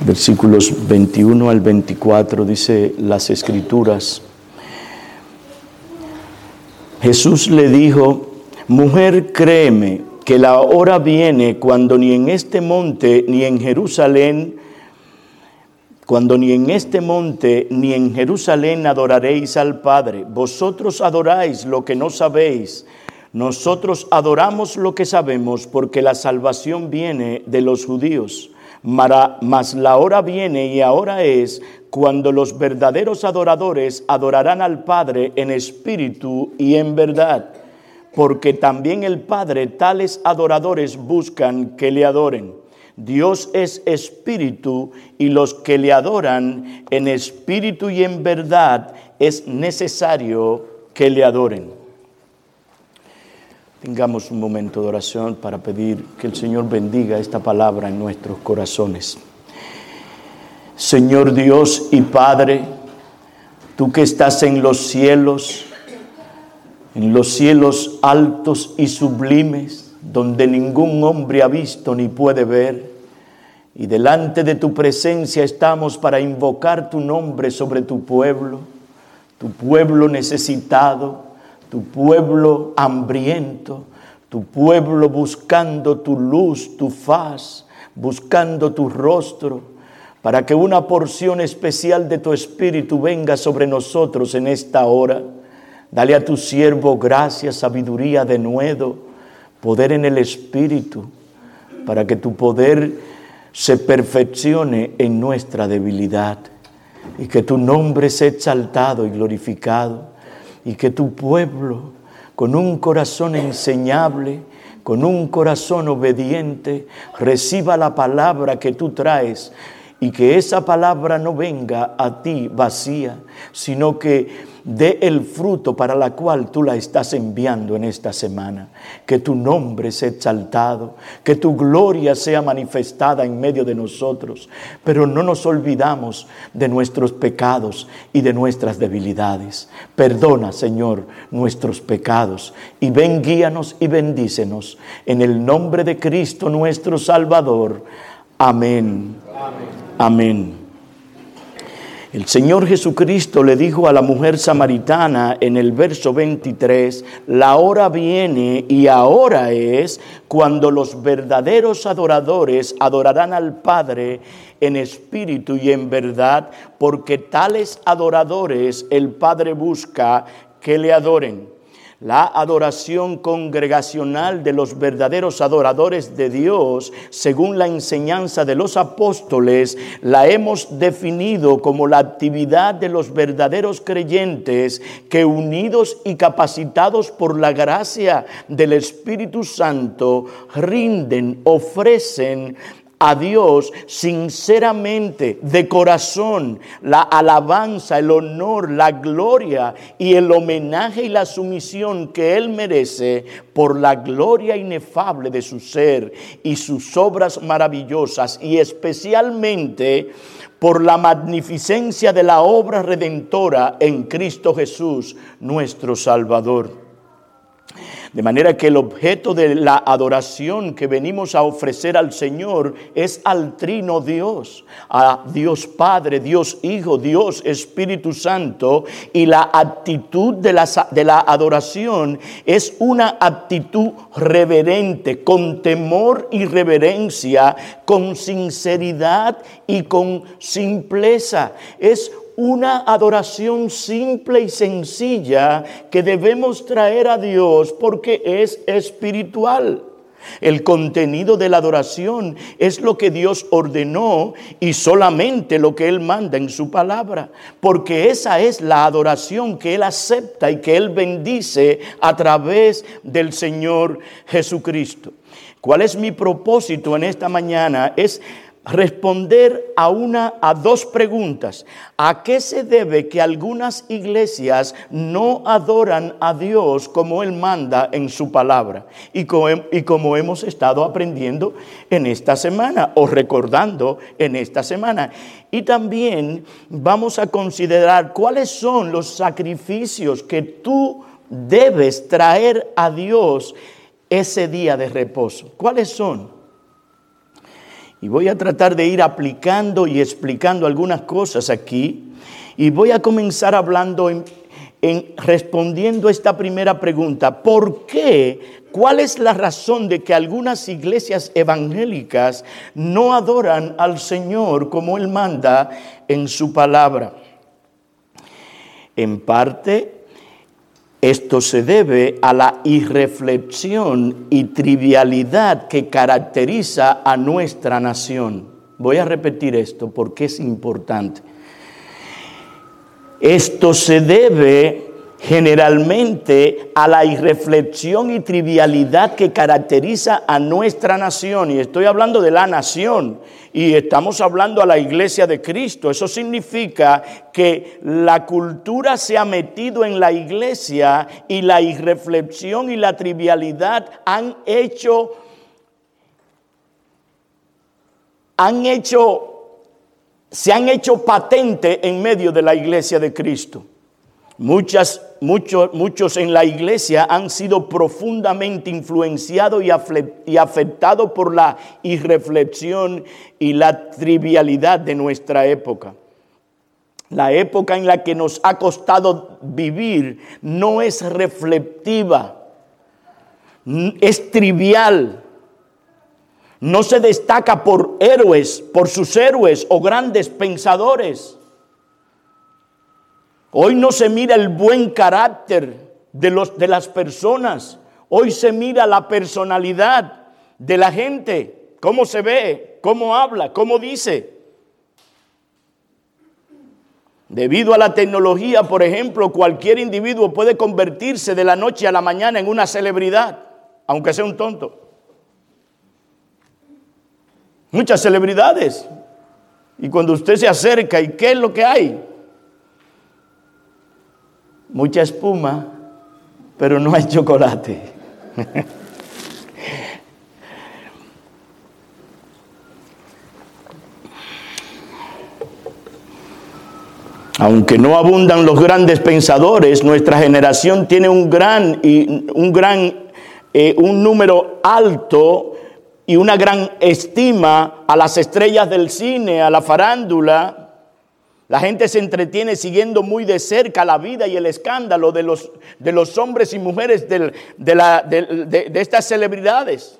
Versículos 21 al 24 dice las Escrituras. Jesús le dijo: mujer, créeme que la hora viene cuando ni en este monte ni en Jerusalén adoraréis al Padre. Vosotros adoráis lo que no sabéis. Nosotros adoramos lo que sabemos, porque la salvación viene de los judíos. Mas la hora viene y ahora es cuando los verdaderos adoradores adorarán al Padre en espíritu y en verdad, porque también el Padre tales adoradores buscan que le adoren. Dios es espíritu, y los que le adoran en espíritu y en verdad es necesario que le adoren. Tengamos un momento de oración para pedir que el Señor bendiga esta palabra en nuestros corazones. Señor Dios y Padre, tú que estás en los cielos altos y sublimes, donde ningún hombre ha visto ni puede ver, y delante de tu presencia estamos para invocar tu nombre sobre tu pueblo necesitado, tu pueblo hambriento, tu pueblo buscando tu luz, tu faz, buscando tu rostro, para que una porción especial de tu Espíritu venga sobre nosotros en esta hora. Dale a tu siervo gracia, sabiduría, denuedo, poder en el Espíritu, para que tu poder se perfeccione en nuestra debilidad, y que tu nombre sea exaltado y glorificado, y que tu pueblo, con un corazón enseñable, con un corazón obediente, reciba la palabra que tú traes, y que esa palabra no venga a ti vacía, sino que dé el fruto para la cual tú la estás enviando en esta semana. Que tu nombre sea exaltado, que tu gloria sea manifestada en medio de nosotros, pero no nos olvidamos de nuestros pecados y de nuestras debilidades. Perdona, Señor, nuestros pecados, y ven, guíanos y bendícenos en el nombre de Cristo nuestro Salvador. Amén. Amén. Amén. El Señor Jesucristo le dijo a la mujer samaritana en el verso 23, la hora viene y ahora es cuando los verdaderos adoradores adorarán al Padre en espíritu y en verdad, porque tales adoradores el Padre busca que le adoren. La adoración congregacional de los verdaderos adoradores de Dios, según la enseñanza de los apóstoles, la hemos definido como la actividad de los verdaderos creyentes que, unidos y capacitados por la gracia del Espíritu Santo, rinden, ofrecen a Dios sinceramente, de corazón, la alabanza, el honor, la gloria y el homenaje y la sumisión que Él merece por la gloria inefable de su ser y sus obras maravillosas, y especialmente por la magnificencia de la obra redentora en Cristo Jesús, nuestro Salvador. De manera que el objeto de la adoración que venimos a ofrecer al Señor es al Trino Dios, a Dios Padre, Dios Hijo, Dios Espíritu Santo, y la actitud de la adoración es una actitud reverente, con temor y reverencia, con sinceridad y con simpleza. Es una adoración simple y sencilla que debemos traer a Dios porque es espiritual. El contenido de la adoración es lo que Dios ordenó y solamente lo que Él manda en su palabra, porque esa es la adoración que Él acepta y que Él bendice a través del Señor Jesucristo. ¿Cuál es mi propósito en esta mañana? Es responder a dos preguntas. ¿A qué se debe que algunas iglesias no adoran a Dios como Él manda en su palabra? Y como hemos estado aprendiendo en esta semana o recordando en esta semana. Y también vamos a considerar cuáles son los sacrificios que tú debes traer a Dios ese día de reposo. ¿Cuáles son? Y voy a tratar de ir aplicando y explicando algunas cosas aquí. Y voy a comenzar hablando respondiendo esta primera pregunta. ¿Por qué? ¿Cuál es la razón de que algunas iglesias evangélicas no adoran al Señor como Él manda en su palabra? En parte, esto se debe a la irreflexión y trivialidad que caracteriza a nuestra nación. Voy a repetir esto porque es importante. Esto se debe generalmente a la irreflexión y trivialidad que caracteriza a nuestra nación. Y estoy hablando de la nación y estamos hablando a la iglesia de Cristo. Eso significa que la cultura se ha metido en la iglesia y la irreflexión y la trivialidad se han hecho patente en medio de la iglesia de Cristo. Muchos en la iglesia han sido profundamente influenciados y afectados por la irreflexión y la trivialidad de nuestra época. La época en la que nos ha costado vivir no es reflexiva, es trivial. No se destaca por sus héroes o grandes pensadores. Hoy no se mira el buen carácter de las personas. Hoy se mira la personalidad de la gente. Cómo se ve, cómo habla, cómo dice. Debido a la tecnología, por ejemplo, cualquier individuo puede convertirse de la noche a la mañana en una celebridad, aunque sea un tonto. Muchas celebridades. Y cuando usted se acerca, ¿y qué es lo que hay? Mucha espuma, pero no hay chocolate. Aunque no abundan los grandes pensadores, nuestra generación tiene un número alto y una gran estima a las estrellas del cine, a la farándula. La gente se entretiene siguiendo muy de cerca la vida y el escándalo de los hombres y mujeres de estas celebridades.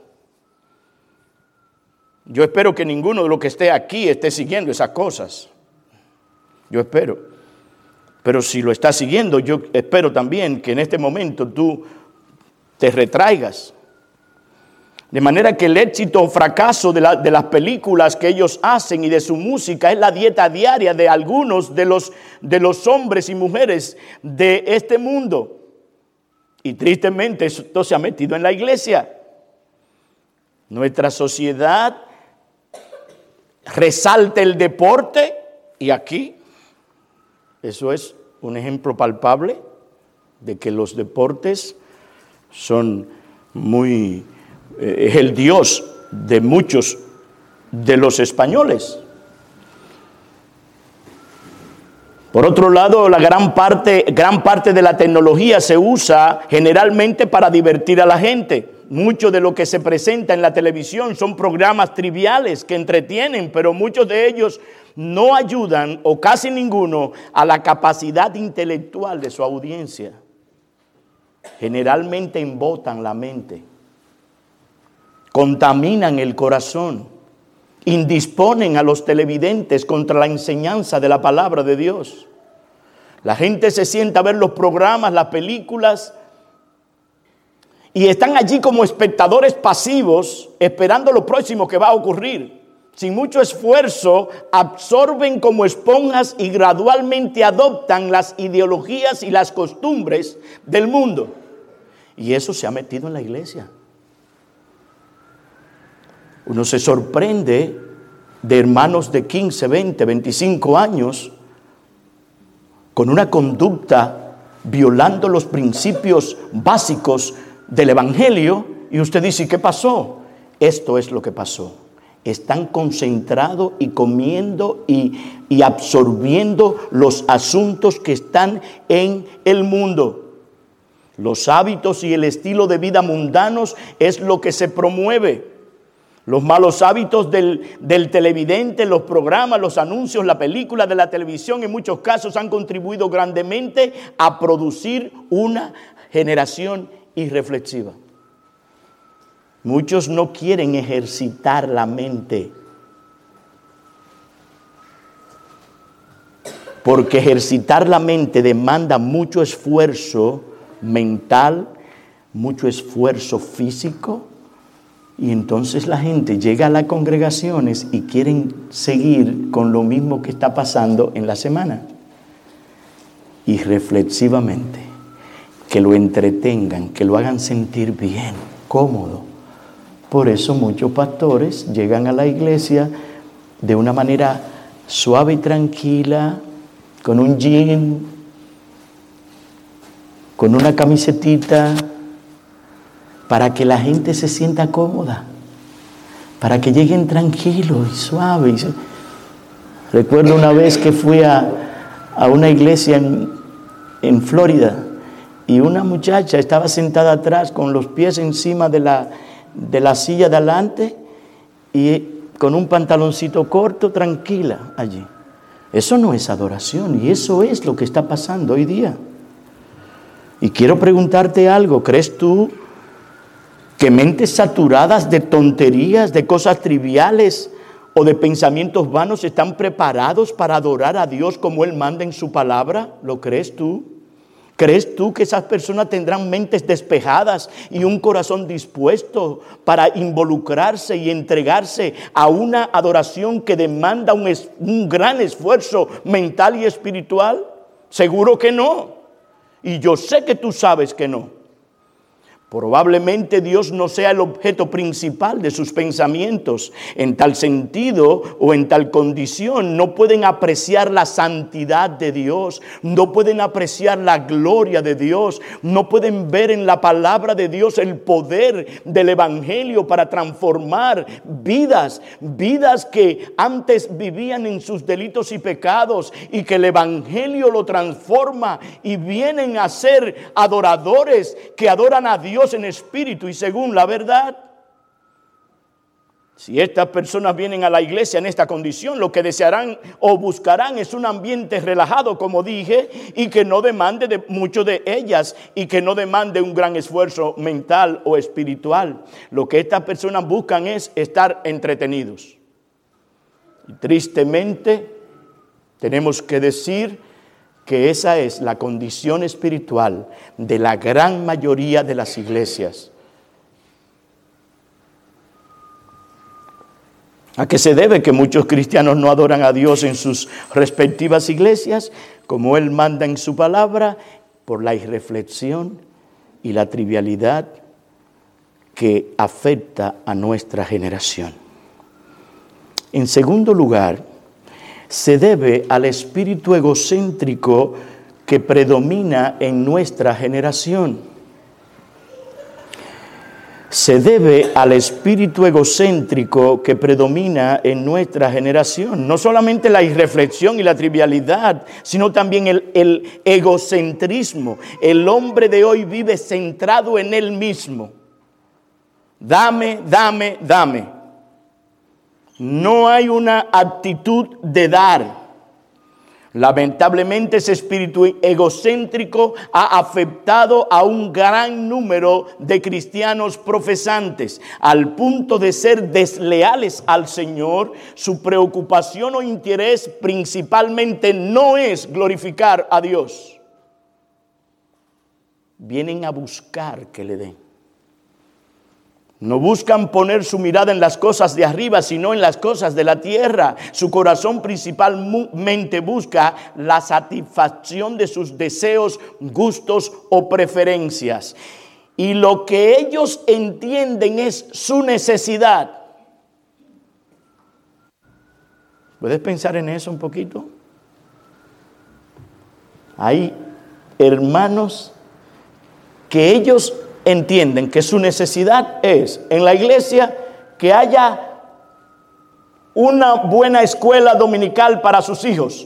Yo espero que ninguno de los que esté aquí esté siguiendo esas cosas. Yo espero. Pero si lo estás siguiendo, yo espero también que en este momento tú te retraigas. De manera que el éxito o fracaso de las películas que ellos hacen y de su música es la dieta diaria de algunos de los hombres y mujeres de este mundo. Y tristemente esto se ha metido en la iglesia. Nuestra sociedad resalta el deporte y aquí eso es un ejemplo palpable de que los deportes son es el Dios de muchos de los españoles. Por otro lado, la gran parte de la tecnología se usa generalmente para divertir a la gente. Mucho de lo que se presenta en la televisión son programas triviales que entretienen, pero muchos de ellos no ayudan, o casi ninguno, a la capacidad intelectual de su audiencia. Generalmente embotan la mente, contaminan el corazón, indisponen a los televidentes contra la enseñanza de la palabra de Dios. La gente se sienta a ver los programas, las películas, y están allí como espectadores pasivos, esperando lo próximo que va a ocurrir. Sin mucho esfuerzo, absorben como esponjas y gradualmente adoptan las ideologías y las costumbres del mundo. Y eso se ha metido en la iglesia. Uno se sorprende de hermanos de 15, 20, 25 años con una conducta violando los principios básicos del evangelio, y usted dice, ¿qué pasó? Esto es lo que pasó. Están concentrados y comiendo y absorbiendo los asuntos que están en el mundo. Los hábitos y el estilo de vida mundanos es lo que se promueve. Los malos hábitos del televidente, los programas, los anuncios, la película de la televisión, en muchos casos han contribuido grandemente a producir una generación irreflexiva. Muchos no quieren ejercitar la mente, porque ejercitar la mente demanda mucho esfuerzo mental, mucho esfuerzo físico, y entonces la gente llega a las congregaciones y quieren seguir con lo mismo que está pasando en la semana. Irreflexivamente, que lo entretengan, que lo hagan sentir bien, cómodo. Por eso muchos pastores llegan a la iglesia de una manera suave y tranquila, con un jean, con una camisetita, para que la gente se sienta cómoda, para que lleguen tranquilos y suaves. Recuerdo una vez que fui a una iglesia en Florida, y una muchacha estaba sentada atrás con los pies encima de la silla de adelante y con un pantaloncito corto, tranquila allí. Eso no es adoración, y eso es lo que está pasando hoy día. Y quiero preguntarte algo: ¿crees tú que mentes saturadas de tonterías, de cosas triviales o de pensamientos vanos están preparados para adorar a Dios como Él manda en su palabra? ¿Lo crees tú? ¿Crees tú que esas personas tendrán mentes despejadas y un corazón dispuesto para involucrarse y entregarse a una adoración que demanda un gran esfuerzo mental y espiritual? Seguro que no. Y yo sé que tú sabes que no. Probablemente Dios no sea el objeto principal de sus pensamientos. En tal sentido o en tal condición no pueden apreciar la santidad de Dios, no pueden apreciar la gloria de Dios, no pueden ver en la palabra de Dios el poder del evangelio para transformar vidas que antes vivían en sus delitos y pecados, y que el evangelio lo transforma y vienen a ser adoradores que adoran a Dios en espíritu y según la verdad. Si estas personas vienen a la iglesia en esta condición, lo que desearán o buscarán es un ambiente relajado, como dije, y que no demande de mucho de ellas, y que no demande un gran esfuerzo mental o espiritual. Lo que estas personas buscan es estar entretenidos. Y tristemente tenemos que decir que esa es la condición espiritual de la gran mayoría de las iglesias. ¿A qué se debe que muchos cristianos no adoran a Dios en sus respectivas iglesias, como Él manda en su palabra? Por la irreflexión y la trivialidad que afecta a nuestra generación. En segundo lugar, se debe al espíritu egocéntrico que predomina en nuestra generación. Se debe al espíritu egocéntrico que predomina en nuestra generación. No solamente la irreflexión y la trivialidad, sino también el egocentrismo. El hombre de hoy vive centrado en él mismo. Dame, dame, dame. No hay una actitud de dar. Lamentablemente ese espíritu egocéntrico ha afectado a un gran número de cristianos profesantes, al punto de ser desleales al Señor. Su preocupación o interés principalmente no es glorificar a Dios. Vienen a buscar que le den. No buscan poner su mirada en las cosas de arriba, sino en las cosas de la tierra. Su corazón principalmente busca la satisfacción de sus deseos, gustos o preferencias. Y lo que ellos entienden es su necesidad. ¿Puedes pensar en eso un poquito? Hay hermanos que ellos entienden que su necesidad es en la iglesia que haya una buena escuela dominical para sus hijos.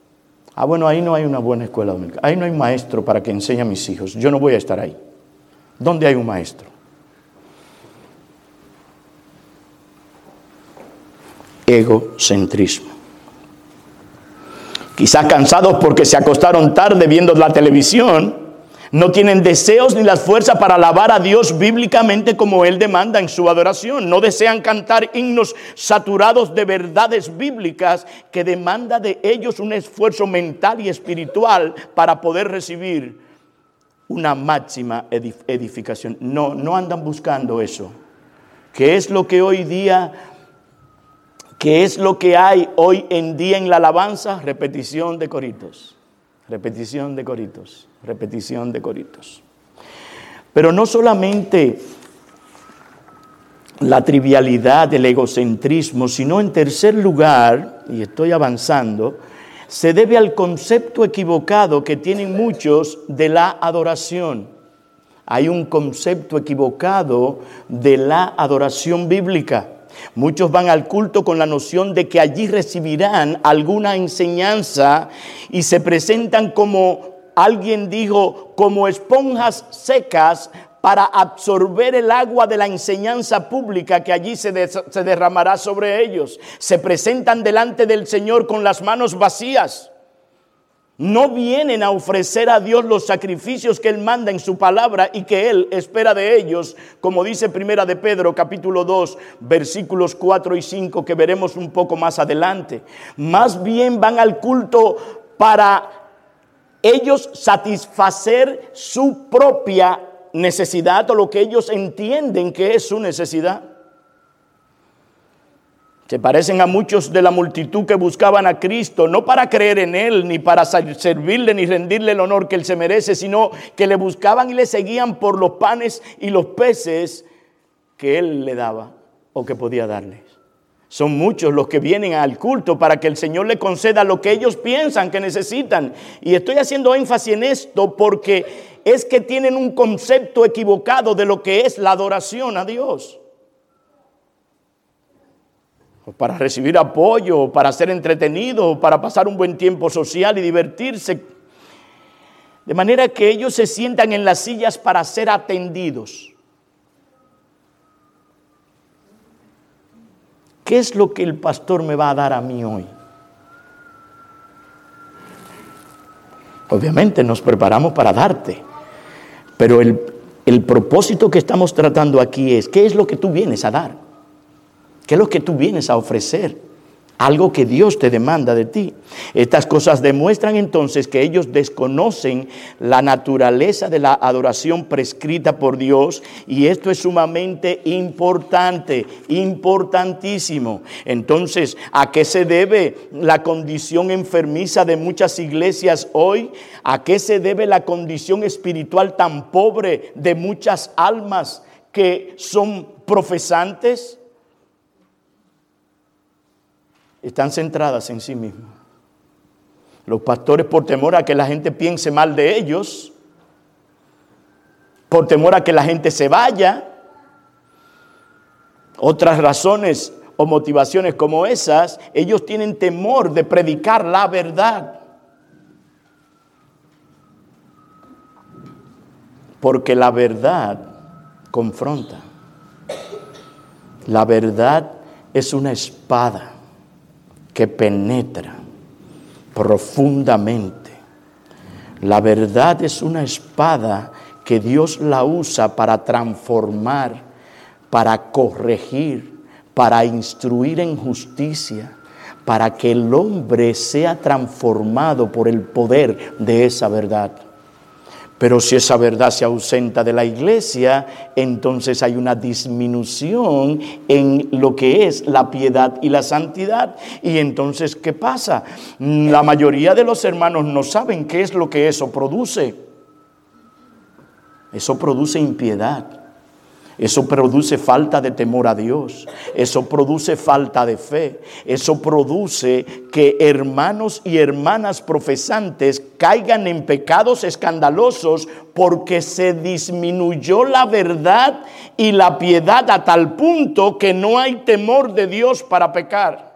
Bueno, ahí no hay una buena escuela dominical. Ahí no hay maestro para que enseñe a mis hijos. Yo no voy a estar ahí. ¿Dónde hay un maestro? Egocentrismo. Quizás cansados porque se acostaron tarde viendo la televisión, no tienen deseos ni las fuerzas para alabar a Dios bíblicamente como Él demanda en su adoración. No desean cantar himnos saturados de verdades bíblicas que demanda de ellos un esfuerzo mental y espiritual para poder recibir una máxima edificación. No andan buscando eso. ¿Qué es lo que hoy día, qué es lo que hay hoy en día en la alabanza? Repetición de coritos. Repetición de coritos, repetición de coritos. Pero no solamente la trivialidad del egocentrismo, sino en tercer lugar, y estoy avanzando, se debe al concepto equivocado que tienen muchos de la adoración. Hay un concepto equivocado de la adoración bíblica. Muchos van al culto con la noción de que allí recibirán alguna enseñanza y se presentan como, alguien dijo, como esponjas secas para absorber el agua de la enseñanza pública que allí se derramará sobre ellos. Se presentan delante del Señor con las manos vacías. No vienen a ofrecer a Dios los sacrificios que Él manda en su palabra y que Él espera de ellos, como dice Primera de Pedro, capítulo 2, versículos 4 y 5, que veremos un poco más adelante. Más bien van al culto para ellos satisfacer su propia necesidad o lo que ellos entienden que es su necesidad. Se parecen a muchos de la multitud que buscaban a Cristo, no para creer en Él, ni para servirle, ni rendirle el honor que Él se merece, sino que le buscaban y le seguían por los panes y los peces que Él le daba o que podía darles. Son muchos los que vienen al culto para que el Señor le conceda lo que ellos piensan que necesitan. Y estoy haciendo énfasis en esto porque es que tienen un concepto equivocado de lo que es la adoración a Dios. O para recibir apoyo, o para ser entretenido, o para pasar un buen tiempo social y divertirse. De manera que ellos se sientan en las sillas para ser atendidos. ¿Qué es lo que el pastor me va a dar a mí hoy? Obviamente nos preparamos para darte, pero el propósito que estamos tratando aquí es, ¿qué es lo que tú vienes a dar? ¿Qué es lo que tú vienes a ofrecer? Algo que Dios te demanda de ti. Estas cosas demuestran entonces que ellos desconocen la naturaleza de la adoración prescrita por Dios, y esto es sumamente importante, importantísimo. Entonces, ¿a qué se debe la condición enfermiza de muchas iglesias hoy? ¿A qué se debe la condición espiritual tan pobre de muchas almas que son profesantes? Están centradas en sí mismos. Los pastores, por temor a que la gente piense mal de ellos, por temor a que la gente se vaya, otras razones o motivaciones como esas, ellos tienen temor de predicar la verdad. Porque la verdad confronta. La verdad es una espada que penetra profundamente. La verdad es una espada que Dios la usa para transformar, para corregir, para instruir en justicia, para que el hombre sea transformado por el poder de esa verdad. Pero si esa verdad se ausenta de la iglesia, entonces hay una disminución en lo que es la piedad y la santidad. Y entonces, ¿qué pasa? La mayoría de los hermanos no saben qué es lo que eso produce. Eso produce impiedad. Eso produce falta de temor a Dios. Eso produce falta de fe. Eso produce que hermanos y hermanas profesantes caigan en pecados escandalosos porque se disminuyó la verdad y la piedad a tal punto que no hay temor de Dios para pecar.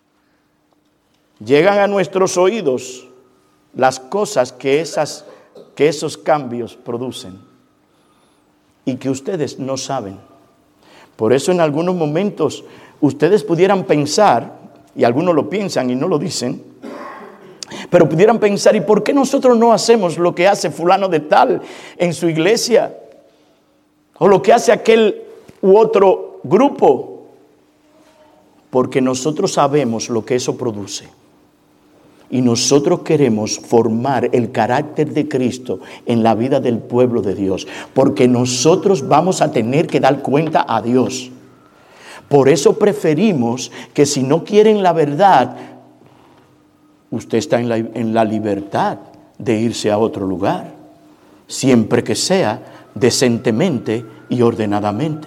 Llegan a nuestros oídos las cosas que que esos cambios producen y que ustedes no saben. Por eso en algunos momentos ustedes pudieran pensar, y algunos lo piensan y no lo dicen, pero pudieran pensar, ¿y por qué nosotros no hacemos lo que hace fulano de tal en su iglesia? O lo que hace aquel u otro grupo. Porque nosotros sabemos lo que eso produce. Y nosotros queremos formar el carácter de Cristo en la vida del pueblo de Dios. Porque nosotros vamos a tener que dar cuenta a Dios. Por eso preferimos que si no quieren la verdad, usted está en la libertad de irse a otro lugar, siempre que sea decentemente y ordenadamente.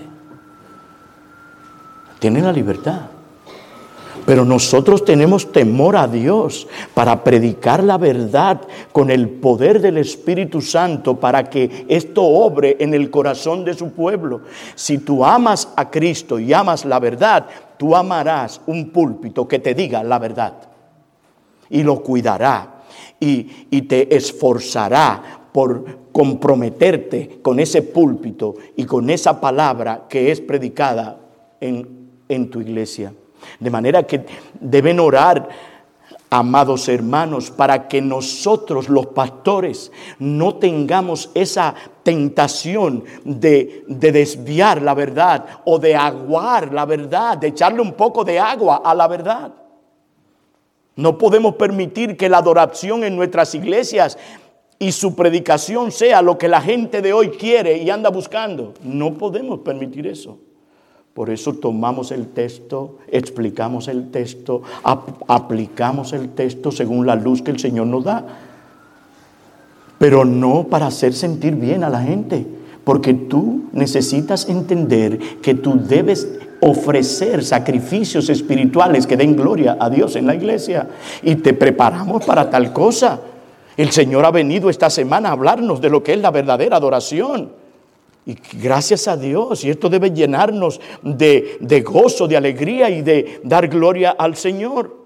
Tienen la libertad. Pero nosotros tenemos temor a Dios para predicar la verdad con el poder del Espíritu Santo para que esto obre en el corazón de su pueblo. Si tú amas a Cristo y amas la verdad, tú amarás un púlpito que te diga la verdad. Y lo cuidará y te esforzará por comprometerte con ese púlpito y con esa palabra que es predicada en tu iglesia. De manera que deben orar, amados hermanos, para que nosotros los pastores no tengamos esa tentación de desviar la verdad o de aguar la verdad, de echarle un poco de agua a la verdad. No podemos permitir que la adoración en nuestras iglesias y su predicación sea lo que la gente de hoy quiere y anda buscando. No podemos permitir eso. Por eso tomamos el texto, explicamos el texto, aplicamos el texto según la luz que el Señor nos da. Pero no para hacer sentir bien a la gente, porque tú necesitas entender que tú debes ofrecer sacrificios espirituales que den gloria a Dios en la iglesia. Y te preparamos para tal cosa. El Señor ha venido esta semana a hablarnos de lo que es la verdadera adoración. Y gracias a Dios, y esto debe llenarnos de gozo, de alegría y de dar gloria al Señor.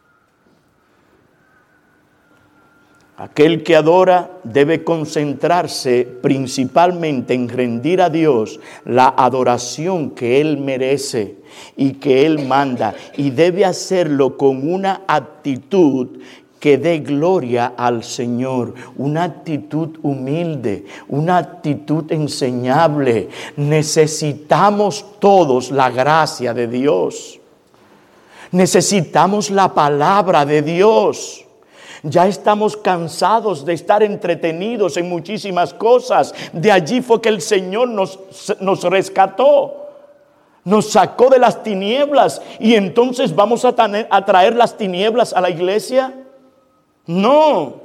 Aquel que adora debe concentrarse principalmente en rendir a Dios la adoración que Él merece y que Él manda. Y debe hacerlo con una actitud que dé gloria al Señor, una actitud humilde, una actitud enseñable. Necesitamos todos la gracia de Dios. Necesitamos la palabra de Dios. Ya estamos cansados de estar entretenidos en muchísimas cosas. De allí fue que el Señor nos rescató. Nos sacó de las tinieblas. Y entonces vamos a traer las tinieblas a la iglesia. No.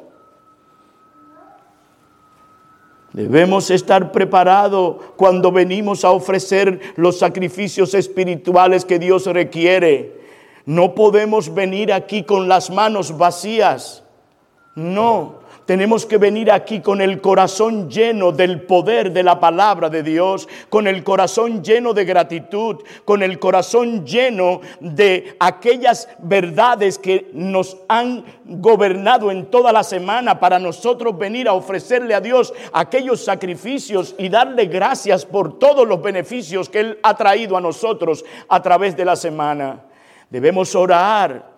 Debemos estar preparados cuando venimos a ofrecer los sacrificios espirituales que Dios requiere. No podemos venir aquí con las manos vacías. No, tenemos que venir aquí con el corazón lleno del poder de la palabra de Dios, con el corazón lleno de gratitud, con el corazón lleno de aquellas verdades que nos han gobernado en toda la semana para nosotros venir a ofrecerle a Dios aquellos sacrificios y darle gracias por todos los beneficios que Él ha traído a nosotros a través de la semana. Debemos orar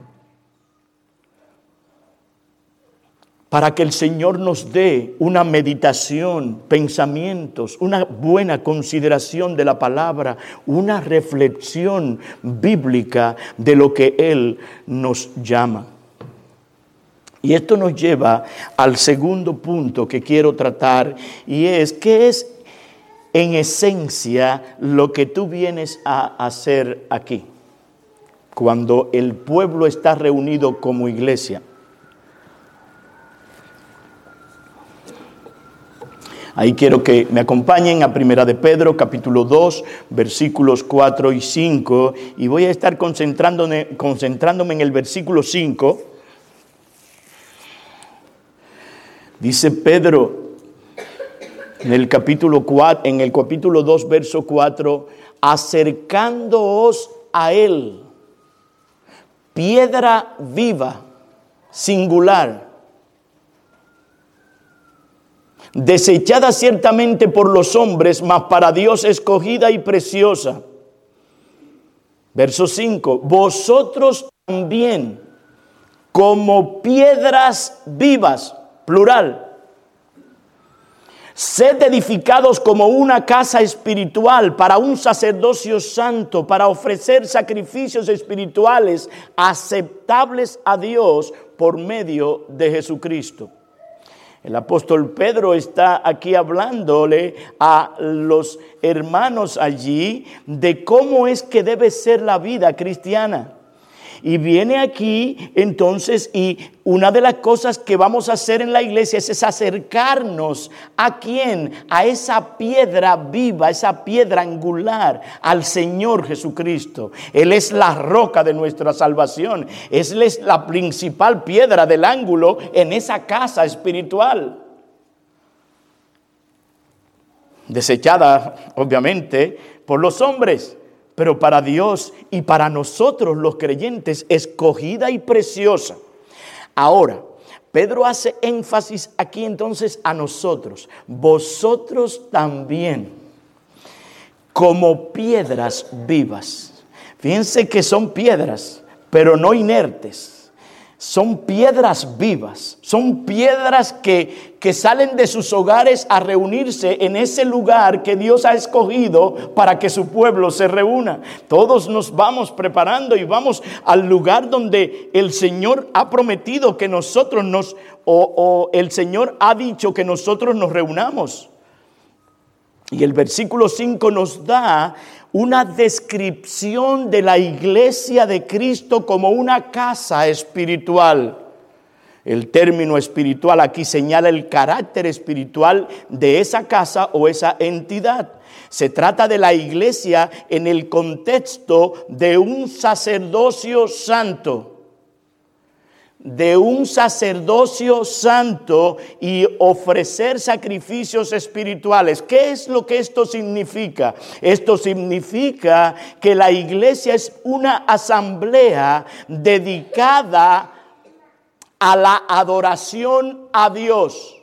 para que el Señor nos dé una meditación, pensamientos, una buena consideración de la palabra, una reflexión bíblica de lo que Él nos llama. Y esto nos lleva al segundo punto que quiero tratar, y es, ¿qué es en esencia lo que tú vienes a hacer aquí? Cuando el pueblo está reunido como iglesia. Ahí quiero que me acompañen a Primera de Pedro, capítulo 2, versículos 4 y 5. Y voy a estar concentrándome en el versículo 5. Dice Pedro en el capítulo 2, verso 4, acercándoos a Él, piedra viva, singular, desechada ciertamente por los hombres, mas para Dios escogida y preciosa. Verso 5, vosotros también, como piedras vivas, plural, sed edificados como una casa espiritual para un sacerdocio santo, para ofrecer sacrificios espirituales aceptables a Dios por medio de Jesucristo. El apóstol Pedro está aquí hablándole a los hermanos allí de cómo es que debe ser la vida cristiana. Y viene aquí entonces, y una de las cosas que vamos a hacer en la iglesia es acercarnos ¿a quién? A esa piedra viva, esa piedra angular, al Señor Jesucristo. Él es la roca de nuestra salvación. Él es la principal piedra del ángulo en esa casa espiritual. Desechada, obviamente, por los hombres, pero para Dios y para nosotros los creyentes, escogida y preciosa. Ahora, Pedro hace énfasis aquí entonces a nosotros. Vosotros también, como piedras vivas. Fíjense que son piedras, pero no inertes. Son piedras vivas, son piedras que salen de sus hogares a reunirse en ese lugar que Dios ha escogido para que su pueblo se reúna. Todos nos vamos preparando y vamos al lugar donde el Señor ha prometido que nosotros el Señor ha dicho que nosotros nos reunamos. Y el versículo 5 nos da una descripción de la iglesia de Cristo como una casa espiritual. El término espiritual aquí señala el carácter espiritual de esa casa o esa entidad. Se trata de la iglesia en el contexto de un sacerdocio santo. De un sacerdocio santo y ofrecer sacrificios espirituales. ¿Qué es lo que esto significa? Esto significa que la iglesia es una asamblea dedicada a la adoración a Dios.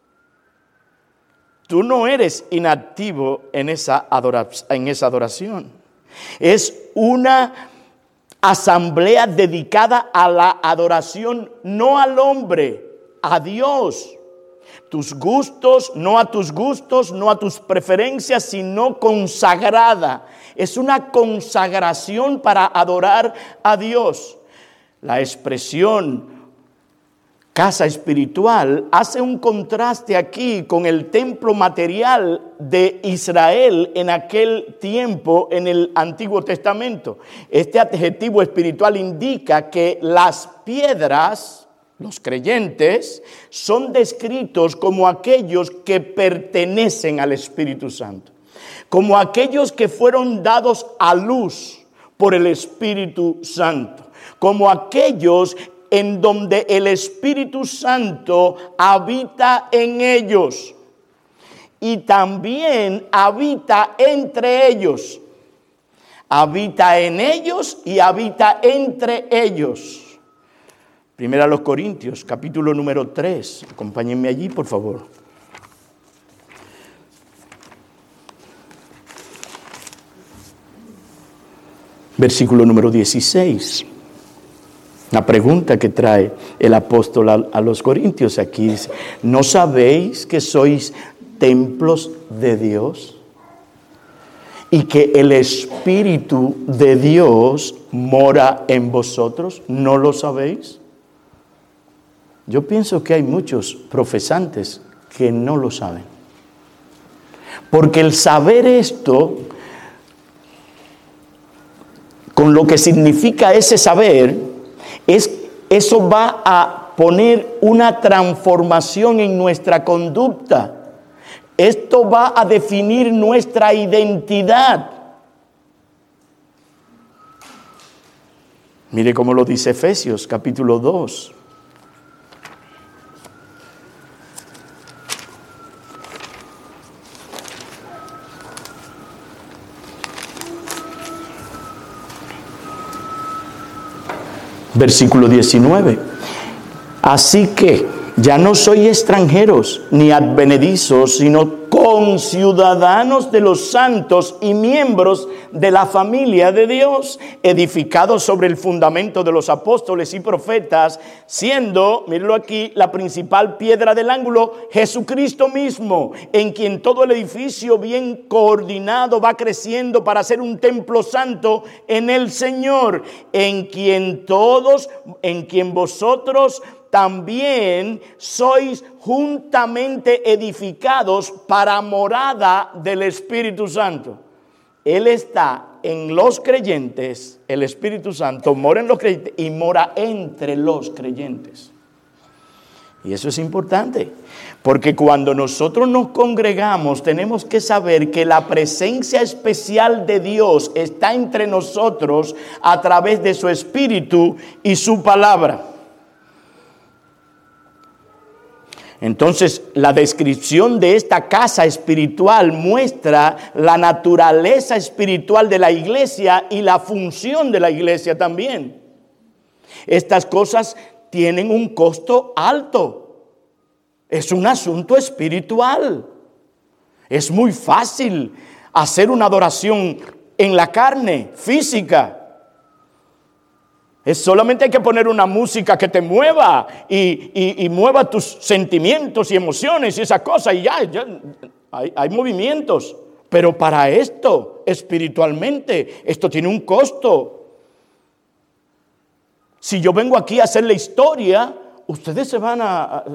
Tú no eres inactivo en esa adoración. Es una asamblea dedicada a la adoración, no al hombre, a Dios. Tus gustos, no a tus gustos, no a tus preferencias, sino consagrada. Es una consagración para adorar a Dios. La expresión casa espiritual hace un contraste aquí con el templo material de Israel en aquel tiempo en el Antiguo Testamento. Este adjetivo espiritual indica que las piedras, los creyentes, son descritos como aquellos que pertenecen al Espíritu Santo, como aquellos que fueron dados a luz por el Espíritu Santo, como aquellos en donde el Espíritu Santo habita en ellos y también habita entre ellos. Habita en ellos y habita entre ellos. Primera a los Corintios, capítulo número 3. Acompáñenme allí, por favor. Versículo número 16. La pregunta que trae el apóstol a los Corintios aquí dice: ¿no sabéis que sois templos de Dios y que el Espíritu de Dios mora en vosotros? ¿No lo sabéis? Yo pienso que hay muchos profesantes que no lo saben. Porque el saber esto, con lo que significa ese saber, eso va a poner una transformación en nuestra conducta. Esto va a definir nuestra identidad. Mire cómo lo dice Efesios, capítulo 2. Versículo 19. Así que Ya no sois extranjeros ni advenedizos, sino conciudadanos de los santos y miembros de la familia de Dios, edificados sobre el fundamento de los apóstoles y profetas, siendo, mírenlo aquí, la principal piedra del ángulo, Jesucristo mismo, en quien todo el edificio bien coordinado va creciendo para ser un templo santo en el Señor, en quien vosotros también sois juntamente edificados para morada del Espíritu Santo. Él está en los creyentes, el Espíritu Santo mora en los creyentes y mora entre los creyentes. Y eso es importante, porque cuando nosotros nos congregamos tenemos que saber que la presencia especial de Dios está entre nosotros a través de su Espíritu y su palabra. Entonces, la descripción de esta casa espiritual muestra la naturaleza espiritual de la iglesia y la función de la iglesia también. Estas cosas tienen un costo alto. Es un asunto espiritual. Es muy fácil hacer una adoración en la carne, física. Solamente hay que poner una música que te mueva y mueva tus sentimientos y emociones y esa cosa y ya hay movimientos. Pero para esto, espiritualmente, esto tiene un costo. Si yo vengo aquí a hacer la historia, ustedes se van a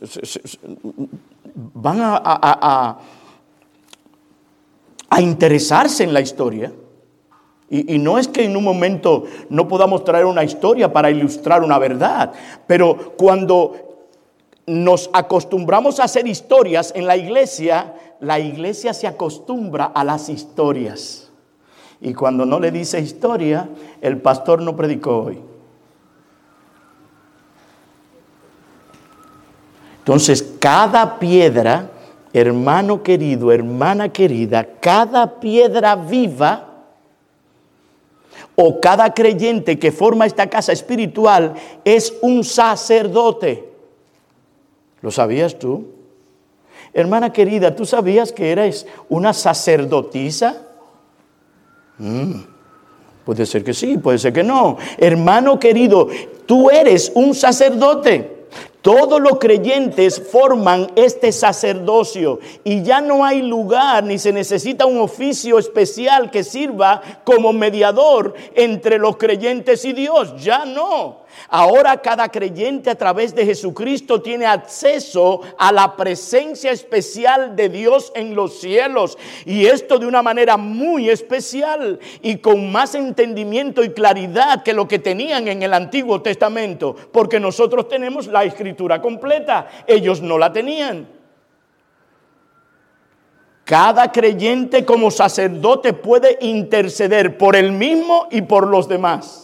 interesarse en la historia. Y no es que en un momento no podamos traer una historia para ilustrar una verdad, pero cuando nos acostumbramos a hacer historias en la iglesia se acostumbra a las historias. Y cuando no le dice historia, el pastor no predicó hoy. Entonces, cada piedra, hermano querido, hermana querida, cada piedra viva o cada creyente que forma esta casa espiritual es un sacerdote. ¿Lo sabías tú? Hermana querida, ¿tú sabías que eres una sacerdotisa? Puede ser que sí, puede ser que no. Hermano querido, tú eres un sacerdote. Todos los creyentes forman este sacerdocio y ya no hay lugar ni se necesita un oficio especial que sirva como mediador entre los creyentes y Dios. Ya no. Ahora cada creyente a través de Jesucristo tiene acceso a la presencia especial de Dios en los cielos. Y esto de una manera muy especial y con más entendimiento y claridad que lo que tenían en el Antiguo Testamento. Porque nosotros tenemos la Escritura completa. Ellos no la tenían. Cada creyente como sacerdote puede interceder por él mismo y por los demás.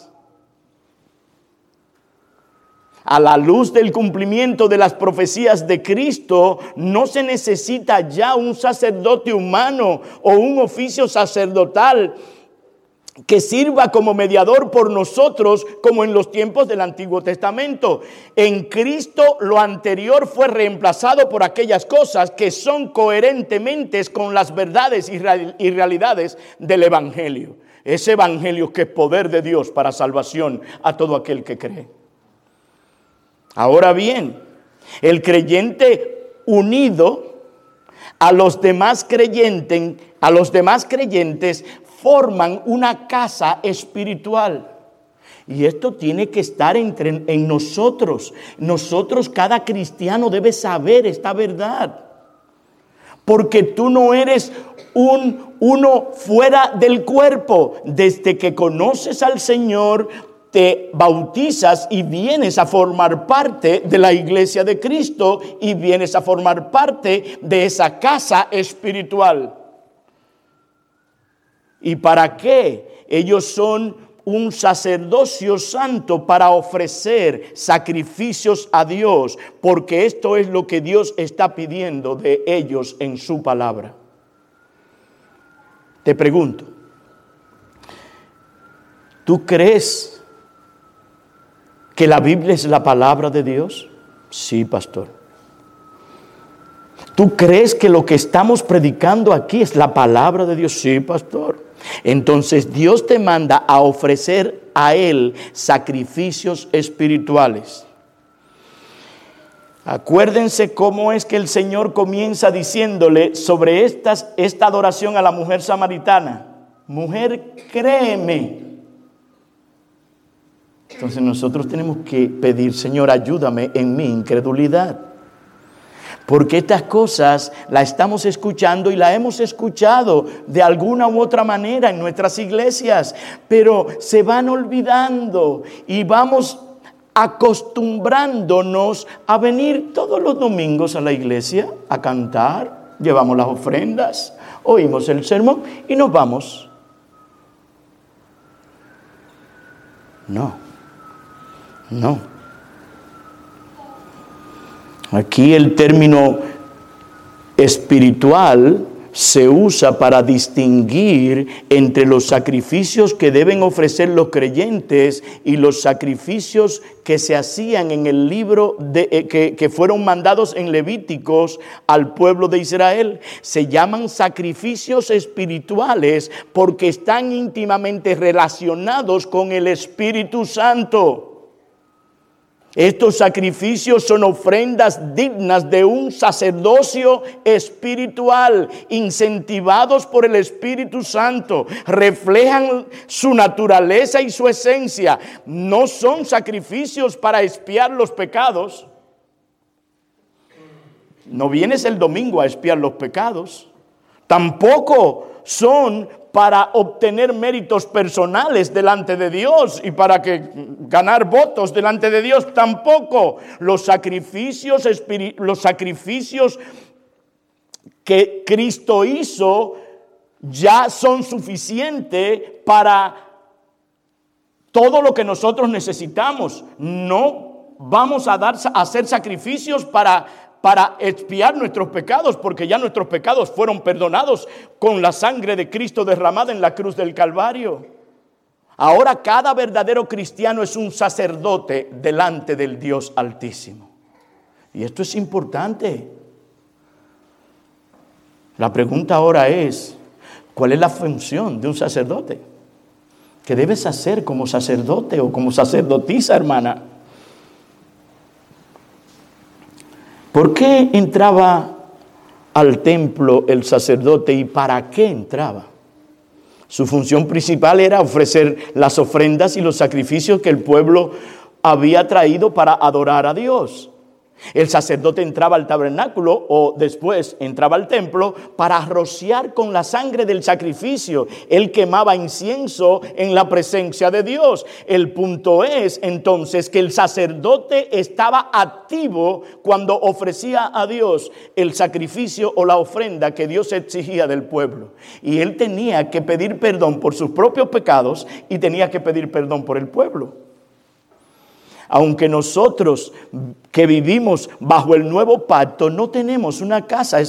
A la luz del cumplimiento de las profecías de Cristo, no se necesita ya un sacerdote humano o un oficio sacerdotal que sirva como mediador por nosotros como en los tiempos del Antiguo Testamento. En Cristo lo anterior fue reemplazado por aquellas cosas que son coherentemente con las verdades y realidades del Evangelio. Ese Evangelio que es poder de Dios para salvación a todo aquel que cree. Ahora bien, el creyente unido a los demás creyentes forman una casa espiritual. Y esto tiene que estar en nosotros. Nosotros, cada cristiano debe saber esta verdad. Porque tú no eres uno fuera del cuerpo. Desde que conoces al Señor, te bautizas y vienes a formar parte de la iglesia de Cristo y vienes a formar parte de esa casa espiritual. ¿Y para qué? Ellos son un sacerdocio santo para ofrecer sacrificios a Dios, porque esto es lo que Dios está pidiendo de ellos en su palabra. Te pregunto, ¿tú crees que la Biblia es la palabra de Dios? Sí, pastor. ¿Tú crees que lo que estamos predicando aquí es la palabra de Dios? Sí, pastor. Entonces Dios te manda a ofrecer a Él sacrificios espirituales. Acuérdense cómo es que el Señor comienza diciéndole sobre esta adoración a la mujer samaritana. Mujer, créeme. Entonces nosotros tenemos que pedir, Señor, ayúdame en mi incredulidad. Porque estas cosas las estamos escuchando y las hemos escuchado de alguna u otra manera en nuestras iglesias, pero se van olvidando y vamos acostumbrándonos a venir todos los domingos a la iglesia a cantar, llevamos las ofrendas, oímos el sermón y nos vamos. No. Aquí el término espiritual se usa para distinguir entre los sacrificios que deben ofrecer los creyentes y los sacrificios que se hacían en el libro que fueron mandados en Levíticos al pueblo de Israel. Se llaman sacrificios espirituales porque están íntimamente relacionados con el Espíritu Santo. Estos sacrificios son ofrendas dignas de un sacerdocio espiritual, incentivados por el Espíritu Santo. Reflejan su naturaleza y su esencia. No son sacrificios para expiar los pecados. No vienes el domingo a expiar los pecados. Tampoco son para obtener méritos personales delante de Dios y para ganar votos delante de Dios. Tampoco. Los sacrificios que Cristo hizo ya son suficientes para todo lo que nosotros necesitamos. No vamos a hacer sacrificios para expiar nuestros pecados, porque ya nuestros pecados fueron perdonados con la sangre de Cristo derramada en la cruz del Calvario. Ahora cada verdadero cristiano es un sacerdote delante del Dios Altísimo. Y esto es importante. La pregunta ahora es, ¿cuál es la función de un sacerdote? ¿Qué debes hacer como sacerdote o como sacerdotisa, hermana? ¿Por qué entraba al templo el sacerdote y para qué entraba? Su función principal era ofrecer las ofrendas y los sacrificios que el pueblo había traído para adorar a Dios. El sacerdote entraba al tabernáculo o después entraba al templo para rociar con la sangre del sacrificio. Él quemaba incienso en la presencia de Dios. El punto es entonces que el sacerdote estaba activo cuando ofrecía a Dios el sacrificio o la ofrenda que Dios exigía del pueblo. Y él tenía que pedir perdón por sus propios pecados y tenía que pedir perdón por el pueblo. Aunque nosotros que vivimos bajo el nuevo pacto no tenemos una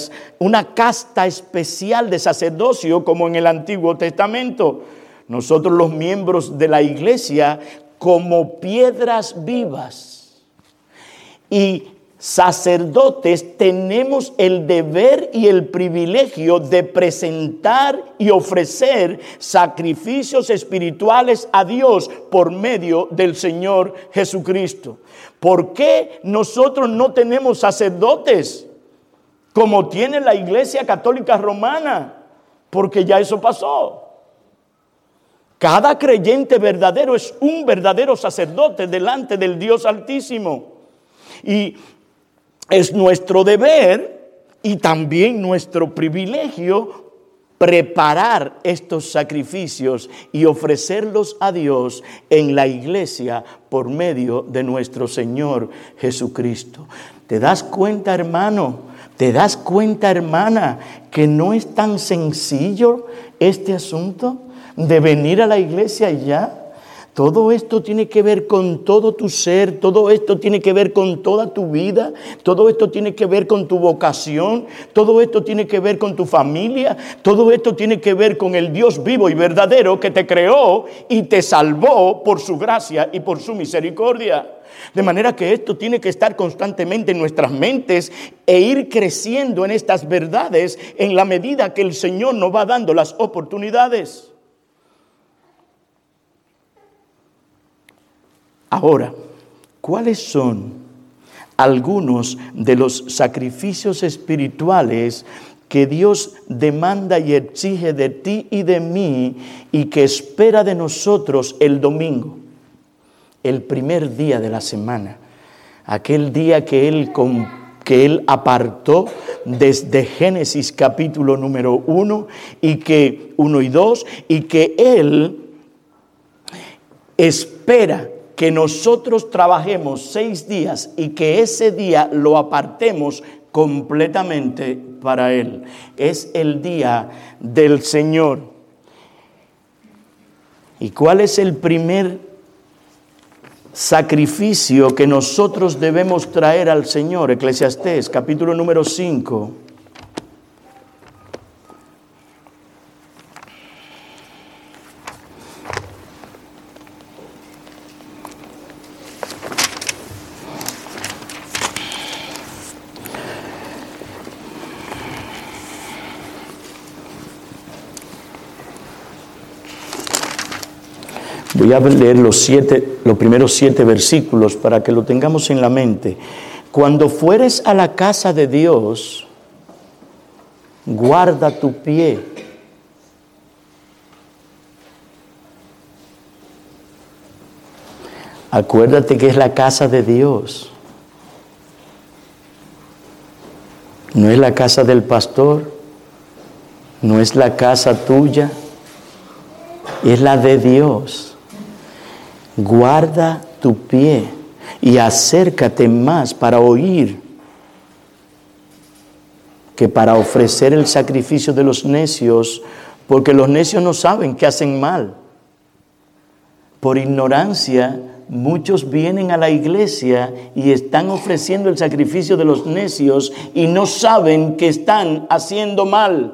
casta especial de sacerdocio como en el Antiguo Testamento. Nosotros los miembros de la iglesia como piedras vivas y sacerdotes tenemos el deber y el privilegio de presentar y ofrecer sacrificios espirituales a Dios por medio del Señor Jesucristo. ¿Por qué nosotros no tenemos sacerdotes como tiene la Iglesia Católica Romana? Porque ya eso pasó. Cada creyente verdadero es un verdadero sacerdote delante del Dios Altísimo. Y es nuestro deber y también nuestro privilegio preparar estos sacrificios y ofrecerlos a Dios en la iglesia por medio de nuestro Señor Jesucristo. ¿Te das cuenta, hermano? ¿Te das cuenta, hermana, que no es tan sencillo este asunto de venir a la iglesia y ya? Todo esto tiene que ver con todo tu ser, todo esto tiene que ver con toda tu vida, todo esto tiene que ver con tu vocación, todo esto tiene que ver con tu familia, todo esto tiene que ver con el Dios vivo y verdadero que te creó y te salvó por su gracia y por su misericordia. De manera que esto tiene que estar constantemente en nuestras mentes e ir creciendo en estas verdades en la medida que el Señor nos va dando las oportunidades. Ahora, ¿cuáles son algunos de los sacrificios espirituales que Dios demanda y exige de ti y de mí y que espera de nosotros el domingo? El primer día de la semana, aquel día que Él apartó desde Génesis capítulo número 1 1 y 2, y que Él espera que nosotros trabajemos 6 días y que ese día lo apartemos completamente para Él. Es el día del Señor. ¿Y cuál es el primer sacrificio que nosotros debemos traer al Señor? Eclesiastés, capítulo número 5. Voy a leer los primeros 7 versículos para que lo tengamos en la mente. Cuando fueres a la casa de Dios, guarda tu pie. Acuérdate que es la casa de Dios. No es la casa del pastor, no es la casa tuya, es la de Dios. Guarda tu pie y acércate más para oír que para ofrecer el sacrificio de los necios, porque los necios no saben que hacen mal. Por ignorancia, muchos vienen a la iglesia y están ofreciendo el sacrificio de los necios y no saben que están haciendo mal.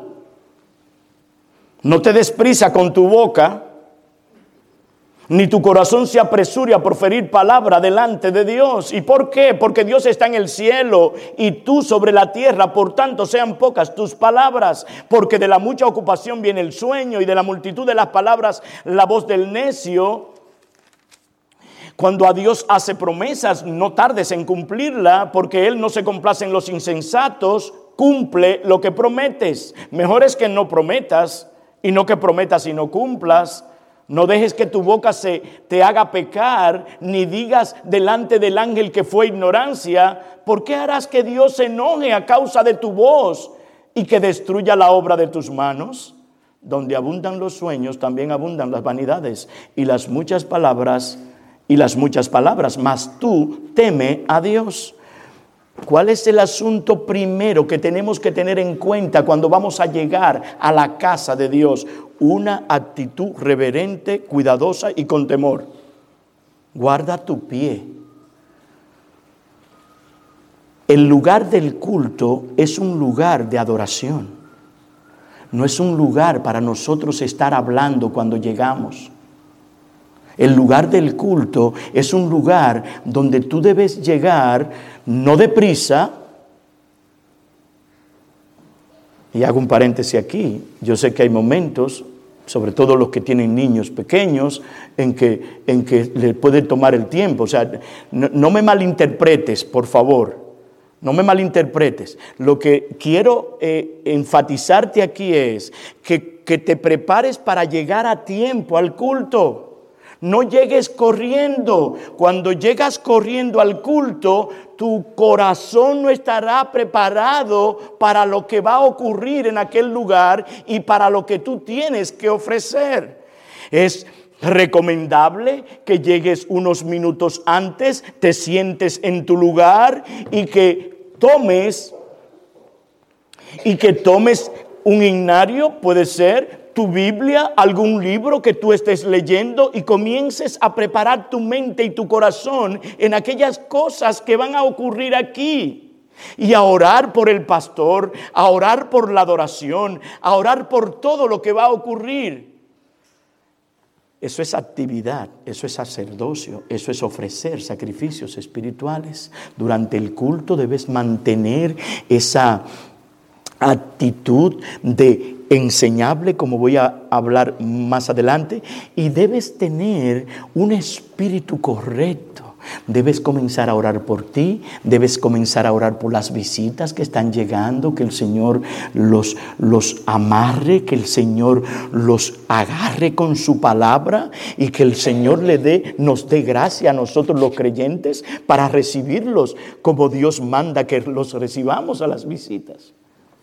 No te des prisa con tu boca, ni tu corazón se apresure a proferir palabra delante de Dios. ¿Y por qué? Porque Dios está en el cielo y tú sobre la tierra, por tanto sean pocas tus palabras, porque de la mucha ocupación viene el sueño y de la multitud de las palabras la voz del necio. Cuando a Dios hace promesas, no tardes en cumplirla, porque Él no se complace en los insensatos. Cumple lo que prometes. Mejor es que no prometas y no que prometas y no cumplas. No dejes que tu boca te haga pecar, ni digas delante del ángel que fue ignorancia. ¿Por qué harás que Dios se enoje a causa de tu voz y que destruya la obra de tus manos? Donde abundan los sueños, también abundan las vanidades y las muchas palabras, mas tú teme a Dios. ¿Cuál es el asunto primero que tenemos que tener en cuenta cuando vamos a llegar a la casa de Dios? Una actitud reverente, cuidadosa y con temor. Guarda tu pie. El lugar del culto es un lugar de adoración. No es un lugar para nosotros estar hablando cuando llegamos. El lugar del culto es un lugar donde tú debes llegar, no deprisa. Y hago un paréntesis aquí. Yo sé que hay momentos, sobre todo los que tienen niños pequeños, en que les puede tomar el tiempo. O sea, no me malinterpretes, por favor. No me malinterpretes. Lo que quiero enfatizarte aquí es que te prepares para llegar a tiempo al culto. No llegues corriendo. Cuando llegas corriendo al culto, tu corazón no estará preparado para lo que va a ocurrir en aquel lugar y para lo que tú tienes que ofrecer. Es recomendable que llegues unos minutos antes, te sientes en tu lugar y que tomes un himnario, puede ser tu Biblia, algún libro que tú estés leyendo, y comiences a preparar tu mente y tu corazón en aquellas cosas que van a ocurrir aquí. Y a orar por el pastor, a orar por la adoración, a orar por todo lo que va a ocurrir. Eso es actividad, eso es sacerdocio, eso es ofrecer sacrificios espirituales. Durante el culto debes mantener esa actitud de enseñable, como voy a hablar más adelante, y debes tener un espíritu correcto. Debes comenzar a orar por ti, debes comenzar a orar por las visitas que están llegando, que el Señor los amarre, que el Señor los agarre con su palabra y que el Señor nos dé gracia a nosotros los creyentes para recibirlos como Dios manda que los recibamos a las visitas.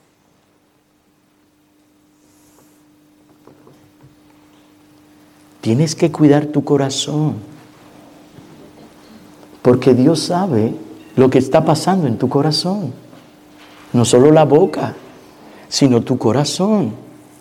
Tienes que cuidar tu corazón. Porque Dios sabe lo que está pasando en tu corazón. No solo la boca, sino tu corazón.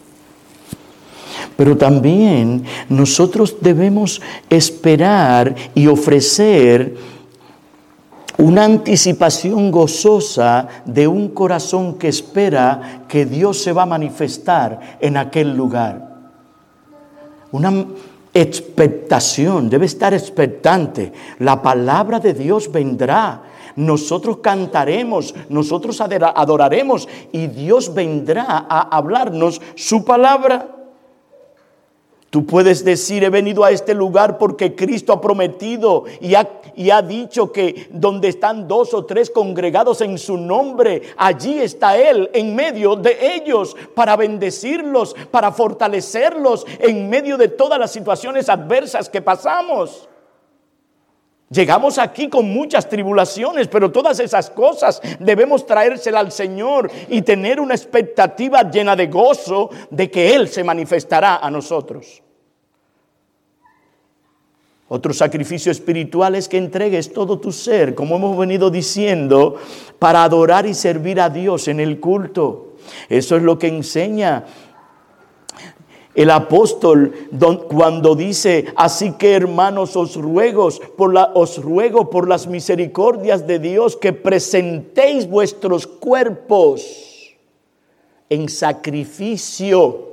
Pero también nosotros debemos esperar y ofrecer una anticipación gozosa de un corazón que espera que Dios se va a manifestar en aquel lugar. Una expectación, debe estar expectante. La palabra de Dios vendrá. Nosotros cantaremos, nosotros adoraremos y Dios vendrá a hablarnos su palabra. Tú puedes decir, he venido a este lugar porque Cristo ha prometido y ha dicho que donde están 2 o 3 congregados en su nombre, allí está Él en medio de ellos para bendecirlos, para fortalecerlos en medio de todas las situaciones adversas que pasamos. Llegamos aquí con muchas tribulaciones, pero todas esas cosas debemos traérselas al Señor y tener una expectativa llena de gozo de que Él se manifestará a nosotros. Otro sacrificio espiritual es que entregues todo tu ser, como hemos venido diciendo, para adorar y servir a Dios en el culto. Eso es lo que enseña el apóstol cuando dice, así que hermanos os ruego por las misericordias de Dios que presentéis vuestros cuerpos en sacrificio.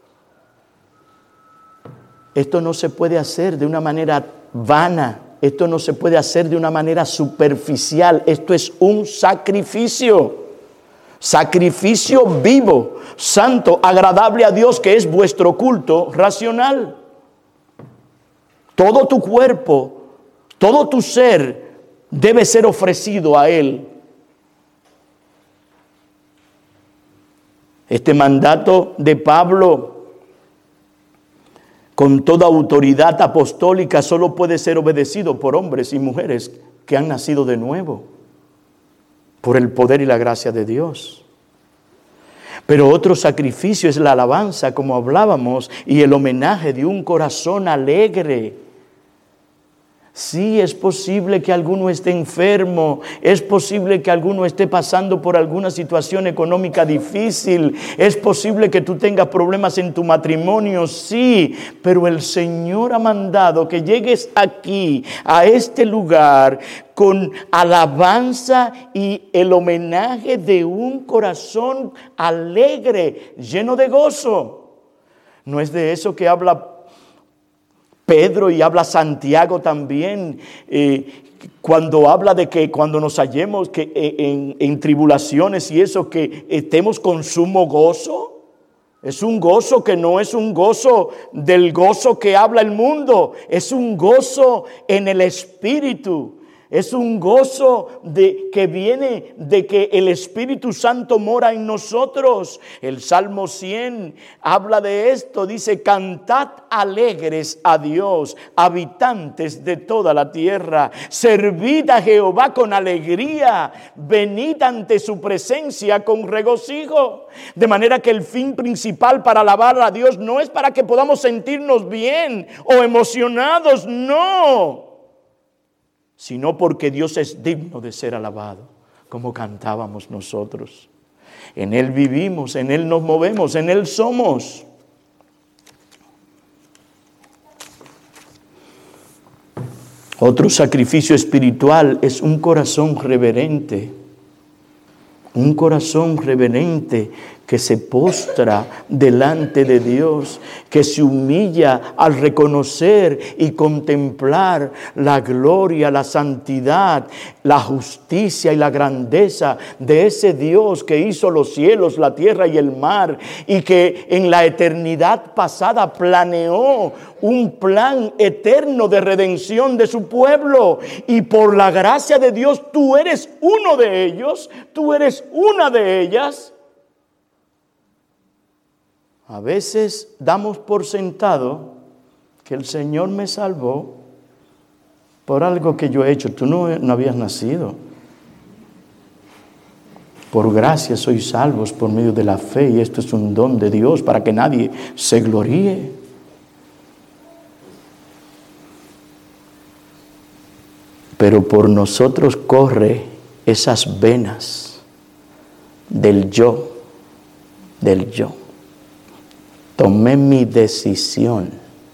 Esto no se puede hacer de una manera vana, esto no se puede hacer de una manera superficial, esto es un sacrificio. Sacrificio vivo, santo, agradable a Dios, que es vuestro culto racional. Todo tu cuerpo, todo tu ser debe ser ofrecido a Él. Este mandato de Pablo, con toda autoridad apostólica, solo puede ser obedecido por hombres y mujeres que han nacido de nuevo, por el poder y la gracia de Dios. Pero otro sacrificio es la alabanza, como hablábamos, y el homenaje de un corazón alegre. Sí, es posible que alguno esté enfermo, es posible que alguno esté pasando por alguna situación económica difícil, es posible que tú tengas problemas en tu matrimonio, sí, pero el Señor ha mandado que llegues aquí, a este lugar, con alabanza y el homenaje de un corazón alegre, lleno de gozo. No es de eso que habla Pedro y habla Santiago también, cuando habla de que cuando nos hallemos en tribulaciones y eso, que estemos con sumo gozo. Es un gozo que no es un gozo del gozo que habla el mundo, es un gozo en el Espíritu. Es un gozo que viene de que el Espíritu Santo mora en nosotros. El Salmo 100 habla de esto. Dice, cantad alegres a Dios, habitantes de toda la tierra. Servid a Jehová con alegría. Venid ante su presencia con regocijo. De manera que el fin principal para alabar a Dios no es para que podamos sentirnos bien o emocionados, no, sino porque Dios es digno de ser alabado, como cantábamos nosotros. En Él vivimos, en Él nos movemos, en Él somos. Otro sacrificio espiritual es un corazón reverente. Un corazón reverente que se postra delante de Dios, que se humilla al reconocer y contemplar la gloria, la santidad, la justicia y la grandeza de ese Dios que hizo los cielos, la tierra y el mar, y que en la eternidad pasada planeó un plan eterno de redención de su pueblo. Y por la gracia de Dios, tú eres uno de ellos, tú eres una de ellas. A veces damos por sentado que el Señor me salvó por algo que yo he hecho. Tú no habías nacido. Por gracia sois salvos por medio de la fe, y esto es un don de Dios para que nadie se gloríe. Pero por nosotros corre esas venas del yo. Tomé mi decisión.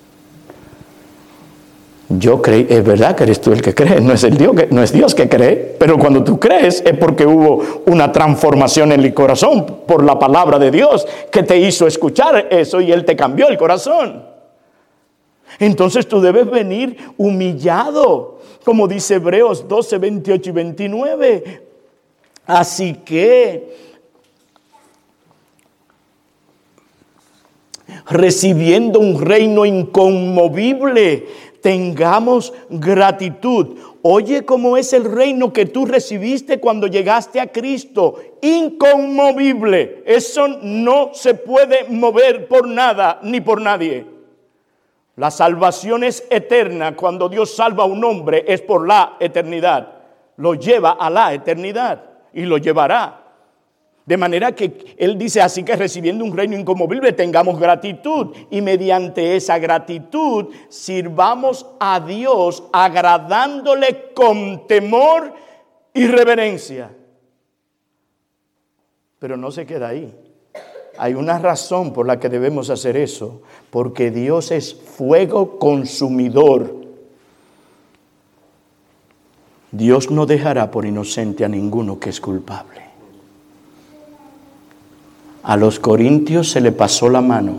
Yo creí, es verdad que eres tú el que cree, no es Dios que cree, pero cuando tú crees es porque hubo una transformación en el corazón por la palabra de Dios que te hizo escuchar eso y Él te cambió el corazón. Entonces tú debes venir humillado, como dice Hebreos 12, 28 y 29. Así que recibiendo un reino inconmovible, tengamos gratitud. Oye, ¿cómo es el reino que tú recibiste cuando llegaste a Cristo? Inconmovible. Eso no se puede mover por nada ni por nadie. La salvación es eterna. Cuando Dios salva a un hombre es por la eternidad. Lo lleva a la eternidad y lo llevará. De manera que Él dice, así que recibiendo un reino inconmovible tengamos gratitud, y mediante esa gratitud sirvamos a Dios agradándole con temor y reverencia. Pero no se queda ahí. Hay una razón por la que debemos hacer eso, porque Dios es fuego consumidor. Dios no dejará por inocente a ninguno que es culpable. A los corintios se le pasó la mano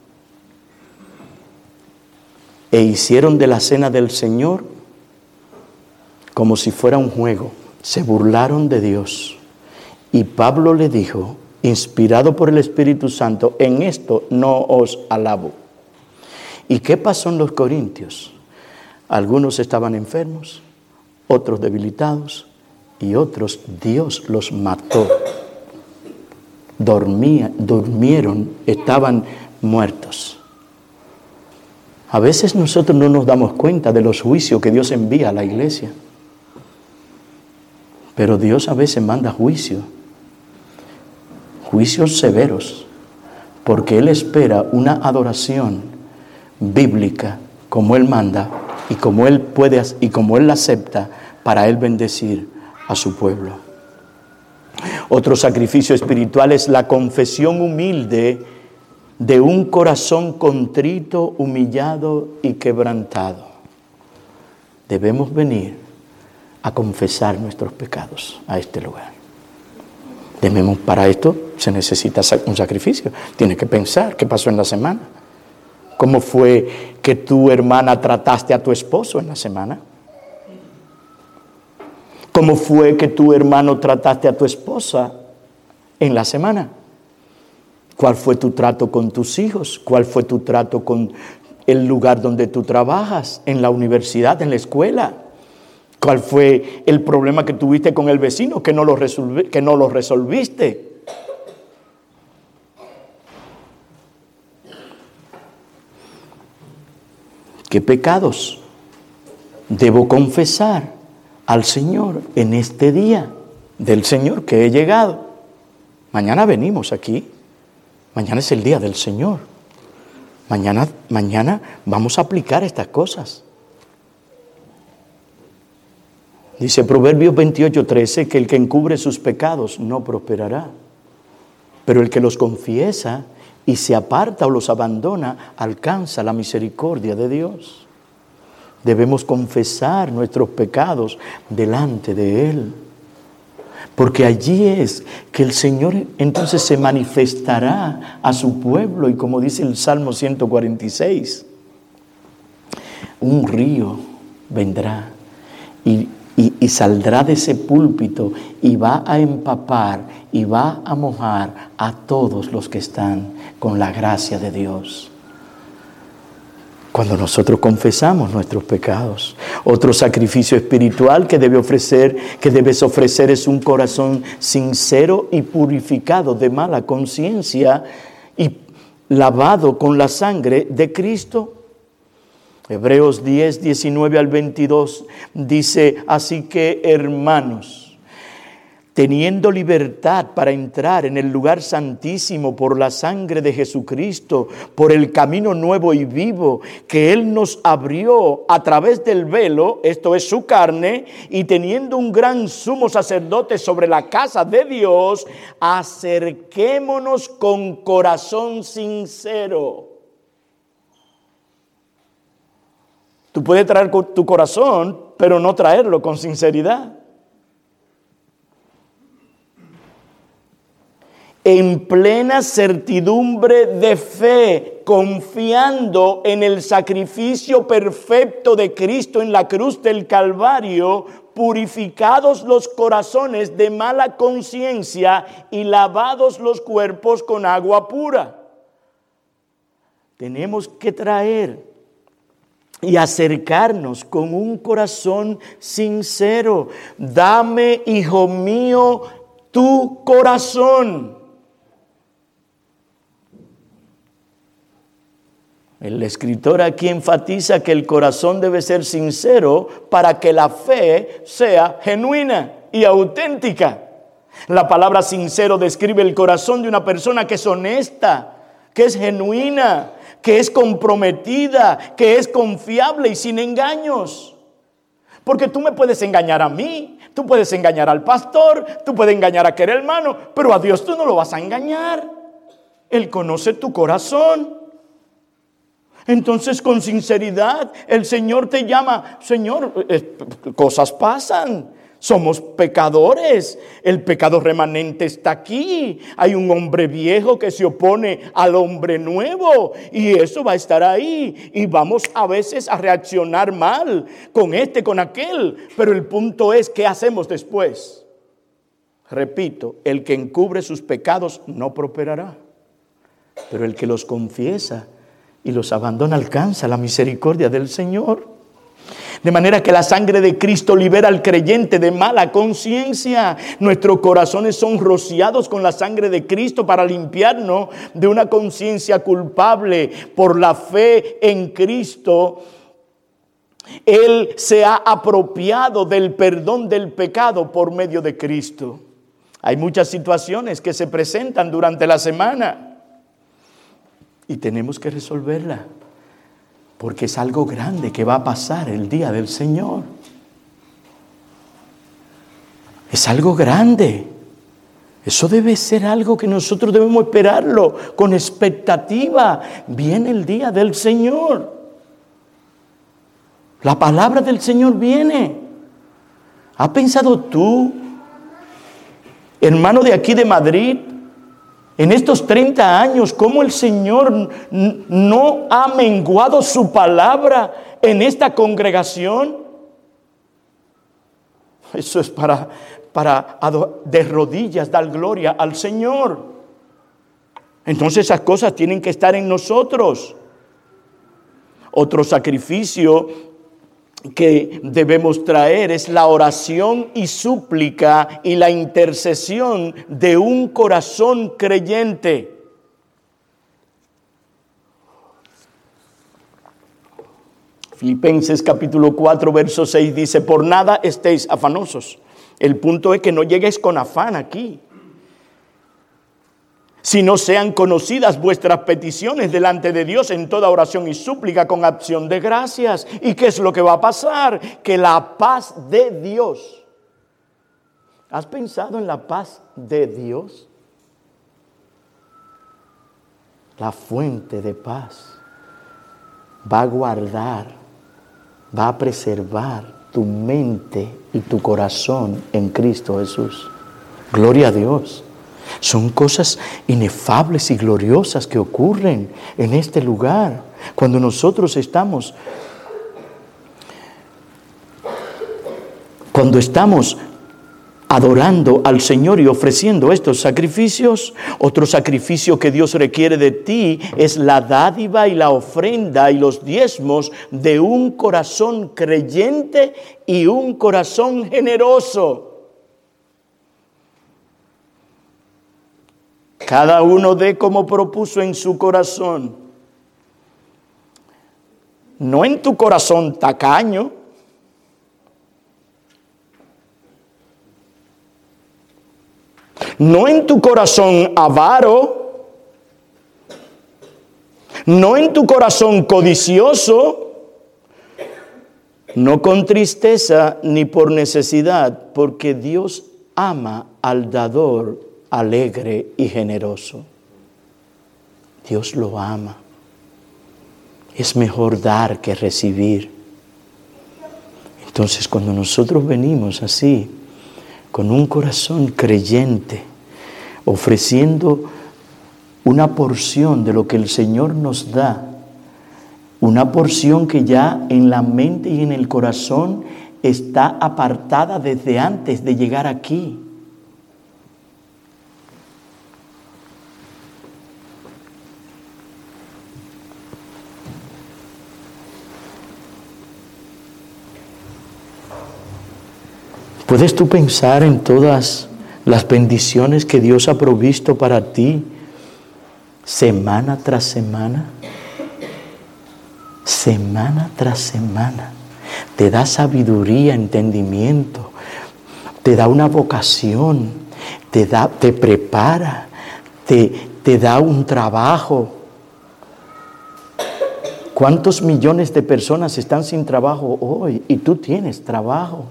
e hicieron de la cena del Señor como si fuera un juego. Se burlaron de Dios. Y Pablo le dijo, inspirado por el Espíritu Santo, en esto no os alabo. ¿Y qué pasó en los corintios? Algunos estaban enfermos, otros debilitados y otros Dios los mató. Durmieron, estaban muertos. A veces nosotros no nos damos cuenta de los juicios que Dios envía a la iglesia. Pero Dios a veces manda juicios severos, porque Él espera una adoración bíblica como Él manda y como Él puede y como Él la acepta para Él bendecir a su pueblo. Otro sacrificio espiritual es la confesión humilde de un corazón contrito, humillado y quebrantado. Debemos venir a confesar nuestros pecados a este lugar. Para esto se necesita un sacrificio. Tienes que pensar qué pasó en la semana. ¿Cómo fue que tu hermana trataste a tu esposo en la semana? ¿Cómo fue que tu hermano trataste a tu esposa en la semana? ¿Cuál fue tu trato con tus hijos? ¿Cuál fue tu trato con el lugar donde tú trabajas? ¿En la universidad, en la escuela? ¿Cuál fue el problema que tuviste con el vecino que no lo resolviste? ¿Qué pecados debo confesar al Señor en este día del Señor que he llegado? Mañana venimos aquí. Mañana es el día del Señor. Mañana vamos a aplicar estas cosas. Dice Proverbios 28:13 que el que encubre sus pecados no prosperará, pero el que los confiesa y se aparta o los abandona alcanza la misericordia de Dios. Debemos confesar nuestros pecados delante de Él. Porque allí es que el Señor entonces se manifestará a su pueblo. Y como dice el Salmo 146, un río vendrá y saldrá de ese púlpito y va a empapar y va a mojar a todos los que están con la gracia de Dios. Cuando nosotros confesamos nuestros pecados. Otro sacrificio espiritual que debes ofrecer es un corazón sincero y purificado de mala conciencia y lavado con la sangre de Cristo. Hebreos 10, 19 al 22 dice: así que, hermanos, teniendo libertad para entrar en el lugar santísimo por la sangre de Jesucristo, por el camino nuevo y vivo que Él nos abrió a través del velo, esto es su carne, y teniendo un gran sumo sacerdote sobre la casa de Dios, acerquémonos con corazón sincero. Tú puedes traer tu corazón, pero no traerlo con sinceridad. En plena certidumbre de fe, confiando en el sacrificio perfecto de Cristo en la cruz del Calvario, purificados los corazones de mala conciencia y lavados los cuerpos con agua pura. Tenemos que traer y acercarnos con un corazón sincero. Dame, hijo mío, tu corazón. El escritor aquí enfatiza que el corazón debe ser sincero para que la fe sea genuina y auténtica. La palabra sincero describe el corazón de una persona que es honesta, que es genuina, que es comprometida, que es confiable y sin engaños. Porque tú me puedes engañar a mí, tú puedes engañar al pastor, tú puedes engañar a aquel hermano, pero a Dios tú no lo vas a engañar. Él conoce tu corazón. Entonces, con sinceridad, el Señor te llama: Señor, cosas pasan, somos pecadores, el pecado remanente está aquí, hay un hombre viejo que se opone al hombre nuevo y eso va a estar ahí y vamos a veces a reaccionar mal con este, con aquel, pero el punto es: ¿qué hacemos después? Repito, el que encubre sus pecados no prosperará, pero el que los confiesa y los abandona alcanza la misericordia del Señor. De manera que la sangre de Cristo libera al creyente de mala conciencia. Nuestros corazones son rociados con la sangre de Cristo para limpiarnos de una conciencia culpable. Por la fe en Cristo, Él se ha apropiado del perdón del pecado por medio de Cristo. Hay muchas situaciones que se presentan durante la semana y tenemos que resolverla, porque es algo grande que va a pasar el día del Señor. Es algo grande. Eso debe ser algo que nosotros debemos esperarlo con expectativa. Viene el día del Señor. La palabra del Señor viene. ¿Has pensado tú, hermano de aquí de Madrid, en estos 30 años, cómo el Señor no ha menguado su palabra en esta congregación? Eso es para de rodillas dar gloria al Señor. Entonces esas cosas tienen que estar en nosotros. Otro sacrificio que debemos traer es la oración y súplica y la intercesión de un corazón creyente. Filipenses capítulo 4 verso 6 dice: por nada estéis afanosos. El punto es que no llegues con afán aquí, sino sean conocidas vuestras peticiones delante de Dios en toda oración y súplica con acción de gracias. ¿Y qué es lo que va a pasar? Que la paz de Dios. ¿Has pensado en la paz de Dios? La fuente de paz va a guardar, va a preservar tu mente y tu corazón en Cristo Jesús. Gloria a Dios. Son cosas inefables y gloriosas que ocurren en este lugar. Cuando nosotros estamos adorando al Señor y ofreciendo estos sacrificios, otro sacrificio que Dios requiere de ti es la dádiva y la ofrenda y los diezmos de un corazón creyente y un corazón generoso. Cada uno dé como propuso en su corazón, no en tu corazón tacaño, no en tu corazón avaro, no en tu corazón codicioso, no con tristeza ni por necesidad, porque Dios ama al dador alegre y generoso. Dios lo ama. Es mejor dar que recibir. Entonces, cuando nosotros venimos así, con un corazón creyente, ofreciendo una porción de lo que el Señor nos da, una porción que ya en la mente y en el corazón está apartada desde antes de llegar aquí. ¿Puedes tú pensar en todas las bendiciones que Dios ha provisto para ti semana tras semana? Semana tras semana. Te da sabiduría, entendimiento, te da una vocación, te prepara, te da un trabajo. ¿Cuántos millones de personas están sin trabajo hoy? Y tú tienes trabajo.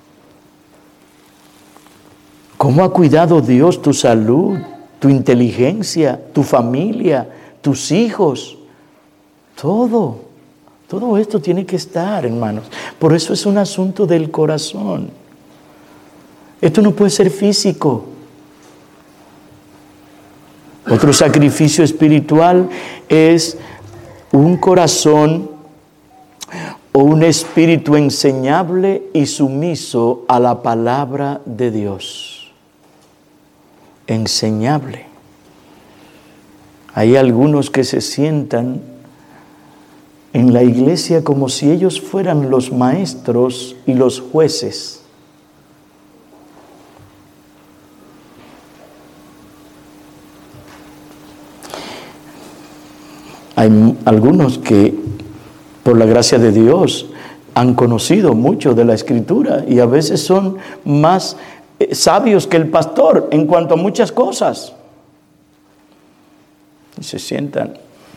¿Cómo ha cuidado Dios tu salud, tu inteligencia, tu familia, tus hijos? Todo esto tiene que estar, hermanos. Por eso es un asunto del corazón. Esto no puede ser físico. Otro sacrificio espiritual es un corazón o un espíritu enseñable y sumiso a la palabra de Dios. Enseñable. Hay algunos que se sientan en la iglesia como si ellos fueran los maestros y los jueces. Hay algunos que, por la gracia de Dios, han conocido mucho de la Escritura y a veces son más sabios que el pastor en cuanto a muchas cosas. Y se sientan.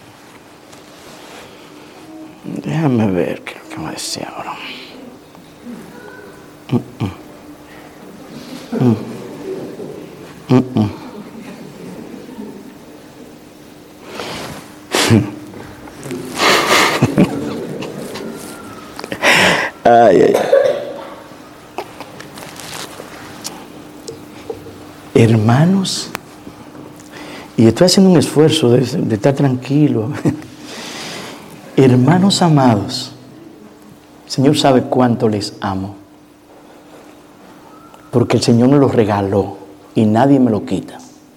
Déjame ver qué es lo que me decía ahora. Ay. Hermanos, y estoy haciendo un esfuerzo de estar tranquilo. Hermanos amados, el Señor sabe cuánto les amo, porque el Señor me los regaló y nadie me lo quita.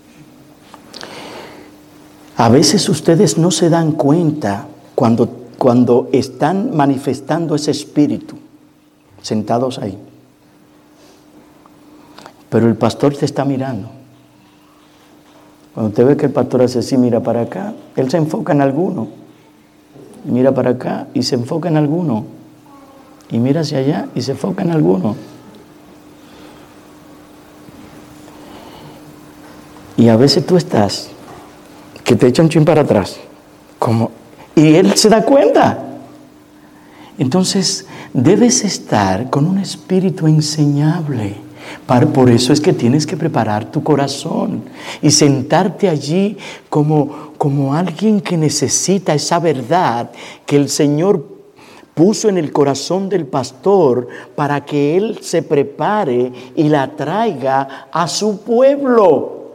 A veces ustedes no se dan cuenta cuando están manifestando ese espíritu, sentados ahí. Pero el pastor te está mirando. Cuando usted ve que el pastor hace así, mira para acá, él se enfoca en alguno. Mira para acá y se enfoca en alguno. Y mira hacia allá y se enfoca en alguno. Y a veces tú estás, que te echa un chin para atrás. Y él se da cuenta. Entonces, debes estar con un espíritu enseñable. Por eso es que tienes que preparar tu corazón y sentarte allí como alguien que necesita esa verdad que el Señor puso en el corazón del pastor para que él se prepare y la traiga a su pueblo.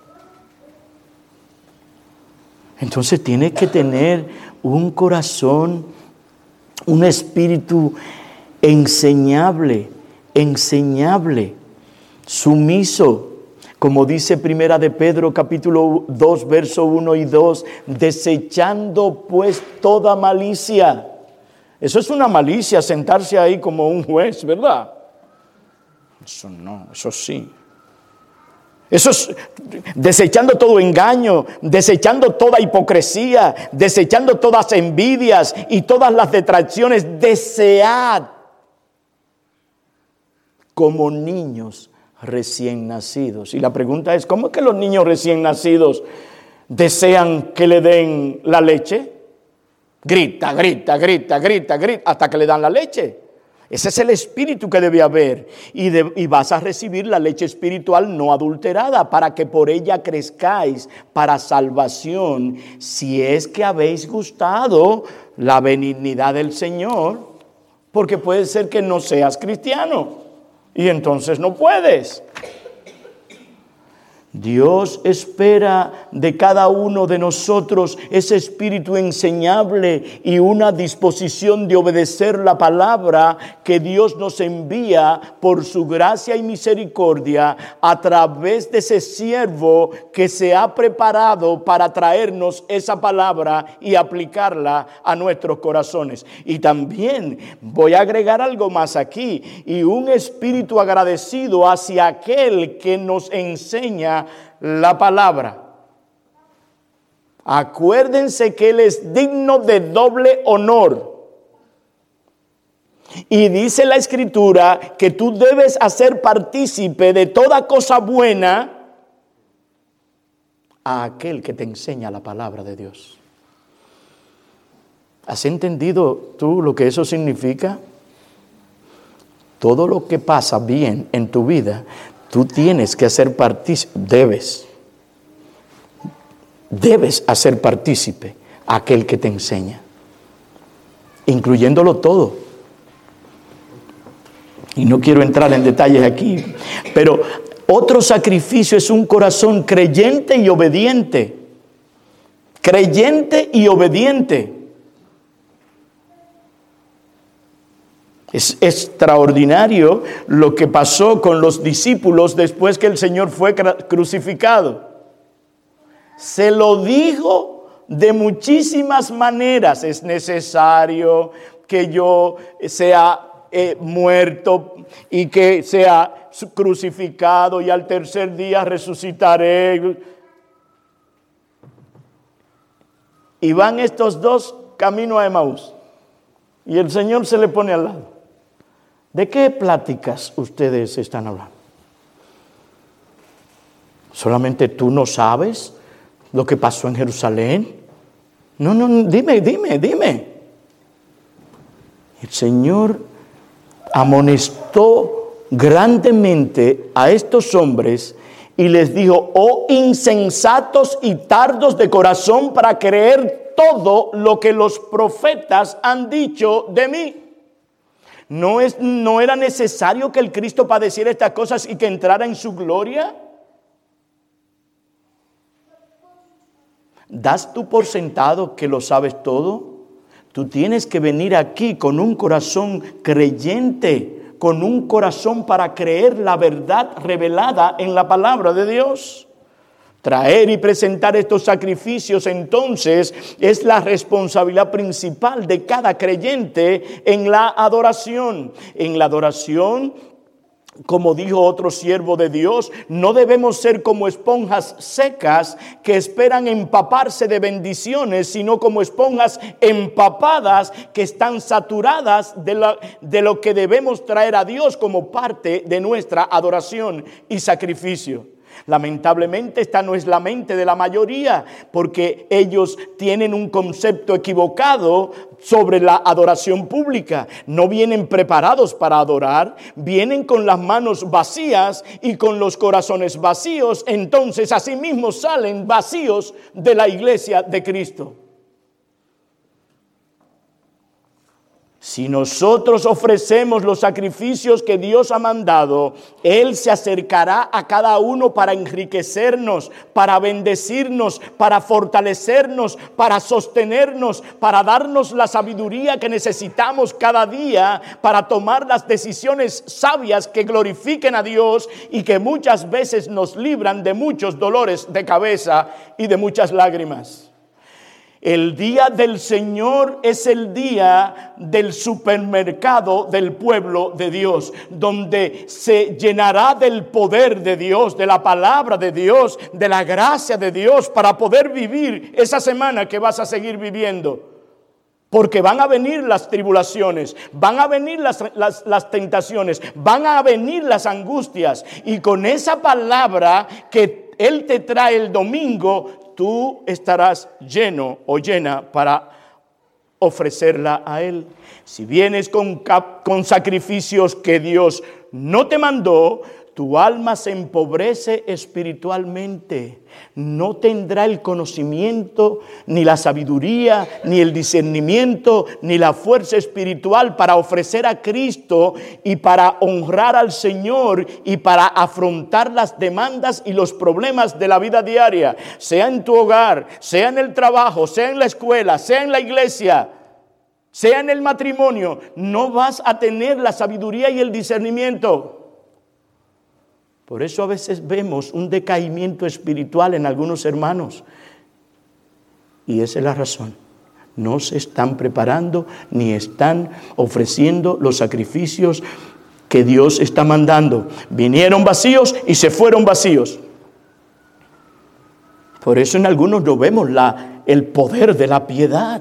Entonces tiene que tener un corazón, un espíritu enseñable, sumiso. Como dice Primera de Pedro capítulo 2, verso 1 y 2, desechando pues toda malicia. Eso es una malicia, sentarse ahí como un juez, ¿verdad? Eso no, eso sí. Eso es desechando todo engaño, desechando toda hipocresía, desechando todas envidias y todas las detracciones. Desead como niños recién nacidos. Y la pregunta es, ¿cómo es que los niños recién nacidos desean que le den la leche? Grita, hasta que le dan la leche. Ese es el espíritu que debe haber. Y vas a recibir la leche espiritual no adulterada para que por ella crezcáis para salvación, si es que habéis gustado la benignidad del Señor, porque puede ser que no seas cristiano y entonces no puedes. Dios espera de cada uno de nosotros ese espíritu enseñable y una disposición de obedecer la palabra que Dios nos envía por su gracia y misericordia a través de ese siervo que se ha preparado para traernos esa palabra y aplicarla a nuestros corazones. Y también voy a agregar algo más aquí, y un espíritu agradecido hacia aquel que nos enseña la palabra. Acuérdense que Él es digno de doble honor. Y dice la Escritura que tú debes hacer partícipe de toda cosa buena a aquel que te enseña la palabra de Dios. ¿Has entendido tú lo que eso significa? Todo lo que pasa bien en tu vida, tú tienes que hacer partícipe, debes hacer partícipe a aquel que te enseña, incluyéndolo todo. Y no quiero entrar en detalles aquí, pero otro sacrificio es un corazón creyente y obediente. Creyente y obediente. Es extraordinario lo que pasó con los discípulos después que el Señor fue crucificado. Se lo dijo de muchísimas maneras. Es necesario que yo sea muerto y que sea crucificado y al tercer día resucitaré. Y van estos dos camino a Emaús y el Señor se le pone al lado. ¿De qué pláticas ustedes están hablando? ¿Solamente tú no sabes lo que pasó en Jerusalén? No, dime. El Señor amonestó grandemente a estos hombres y les dijo: oh insensatos y tardos de corazón para creer todo lo que los profetas han dicho de mí. ¿No era necesario que el Cristo padeciera estas cosas y que entrara en su gloria? ¿Das tú por sentado que lo sabes todo? Tú tienes que venir aquí con un corazón creyente, con un corazón para creer la verdad revelada en la palabra de Dios. Traer y presentar estos sacrificios entonces es la responsabilidad principal de cada creyente en la adoración. En la adoración, como dijo otro siervo de Dios, no debemos ser como esponjas secas que esperan empaparse de bendiciones, sino como esponjas empapadas que están saturadas de lo que debemos traer a Dios como parte de nuestra adoración y sacrificio. Lamentablemente esta no es la mente de la mayoría, porque ellos tienen un concepto equivocado sobre la adoración pública. No vienen preparados para adorar, vienen con las manos vacías y con los corazones vacíos, entonces asimismo salen vacíos de la iglesia de Cristo. Si nosotros ofrecemos los sacrificios que Dios ha mandado, Él se acercará a cada uno para enriquecernos, para bendecirnos, para fortalecernos, para sostenernos, para darnos la sabiduría que necesitamos cada día para tomar las decisiones sabias que glorifiquen a Dios y que muchas veces nos libran de muchos dolores de cabeza y de muchas lágrimas. El día del Señor es el día del supermercado del pueblo de Dios, donde se llenará del poder de Dios, de la palabra de Dios, de la gracia de Dios, para poder vivir esa semana que vas a seguir viviendo. Porque van a venir las tribulaciones, van a venir las tentaciones, van a venir las angustias. Y con esa palabra que Él te trae el domingo, tú estarás lleno o llena para ofrecerla a Él. Si vienes con sacrificios que Dios no te mandó, tu alma se empobrece espiritualmente. No tendrá el conocimiento, ni la sabiduría, ni el discernimiento, ni la fuerza espiritual para ofrecer a Cristo y para honrar al Señor y para afrontar las demandas y los problemas de la vida diaria, sea en tu hogar, sea en el trabajo, sea en la escuela, sea en la iglesia, sea en el matrimonio. No vas a tener la sabiduría y el discernimiento. Por eso a veces vemos un decaimiento espiritual en algunos hermanos. Y esa es la razón. No se están preparando ni están ofreciendo los sacrificios que Dios está mandando. Vinieron vacíos y se fueron vacíos. Por eso en algunos no vemos el poder de la piedad.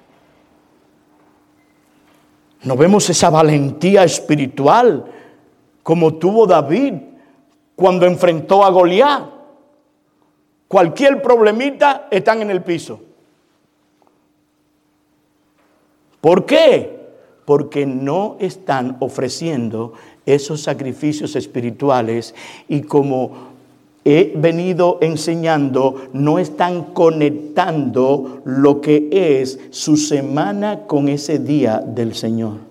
No vemos esa valentía espiritual como tuvo David cuando enfrentó a Goliat. Cualquier problemita están en el piso. ¿Por qué? Porque no están ofreciendo esos sacrificios espirituales y como he venido enseñando, no están conectando lo que es su semana con ese día del Señor.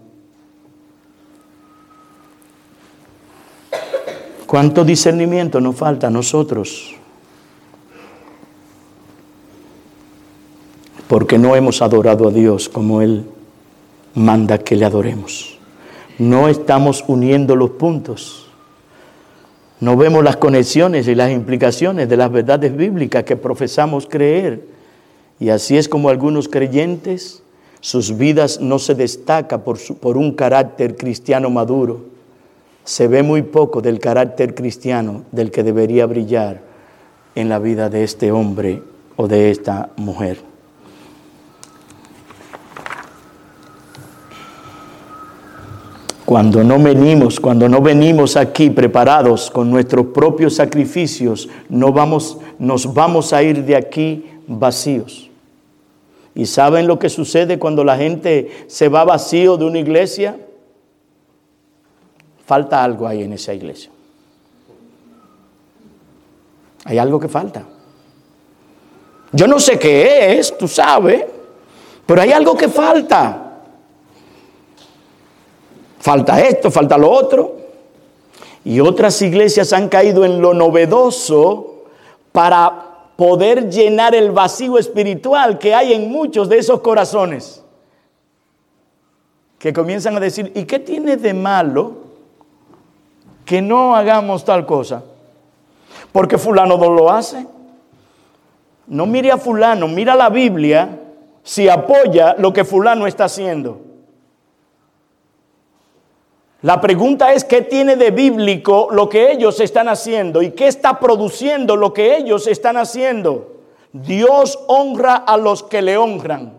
¿Cuánto discernimiento nos falta a nosotros? Porque no hemos adorado a Dios como Él manda que le adoremos. No estamos uniendo los puntos. No vemos las conexiones y las implicaciones de las verdades bíblicas que profesamos creer. Y así es como algunos creyentes, sus vidas no se destacan por un carácter cristiano maduro. Se ve muy poco del carácter cristiano del que debería brillar en la vida de este hombre o de esta mujer. Cuando no venimos aquí preparados con nuestros propios sacrificios, nos vamos a ir de aquí vacíos. ¿Y saben lo que sucede cuando la gente se va vacío de una iglesia? Falta algo ahí en esa iglesia. Hay algo que falta. Yo no sé qué es, tú sabes, pero hay algo que falta. Falta esto, falta lo otro. Y otras iglesias han caído en lo novedoso para poder llenar el vacío espiritual que hay en muchos de esos corazones. Que comienzan a decir, ¿y qué tiene de malo que no hagamos tal cosa? Porque fulano no lo hace. No mire a fulano, mira la Biblia si apoya lo que fulano está haciendo. La pregunta es, ¿qué tiene de bíblico lo que ellos están haciendo? ¿Y qué está produciendo lo que ellos están haciendo? Dios honra a los que le honran.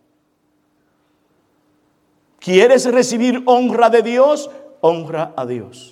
¿Quieres recibir honra de Dios? Honra a Dios.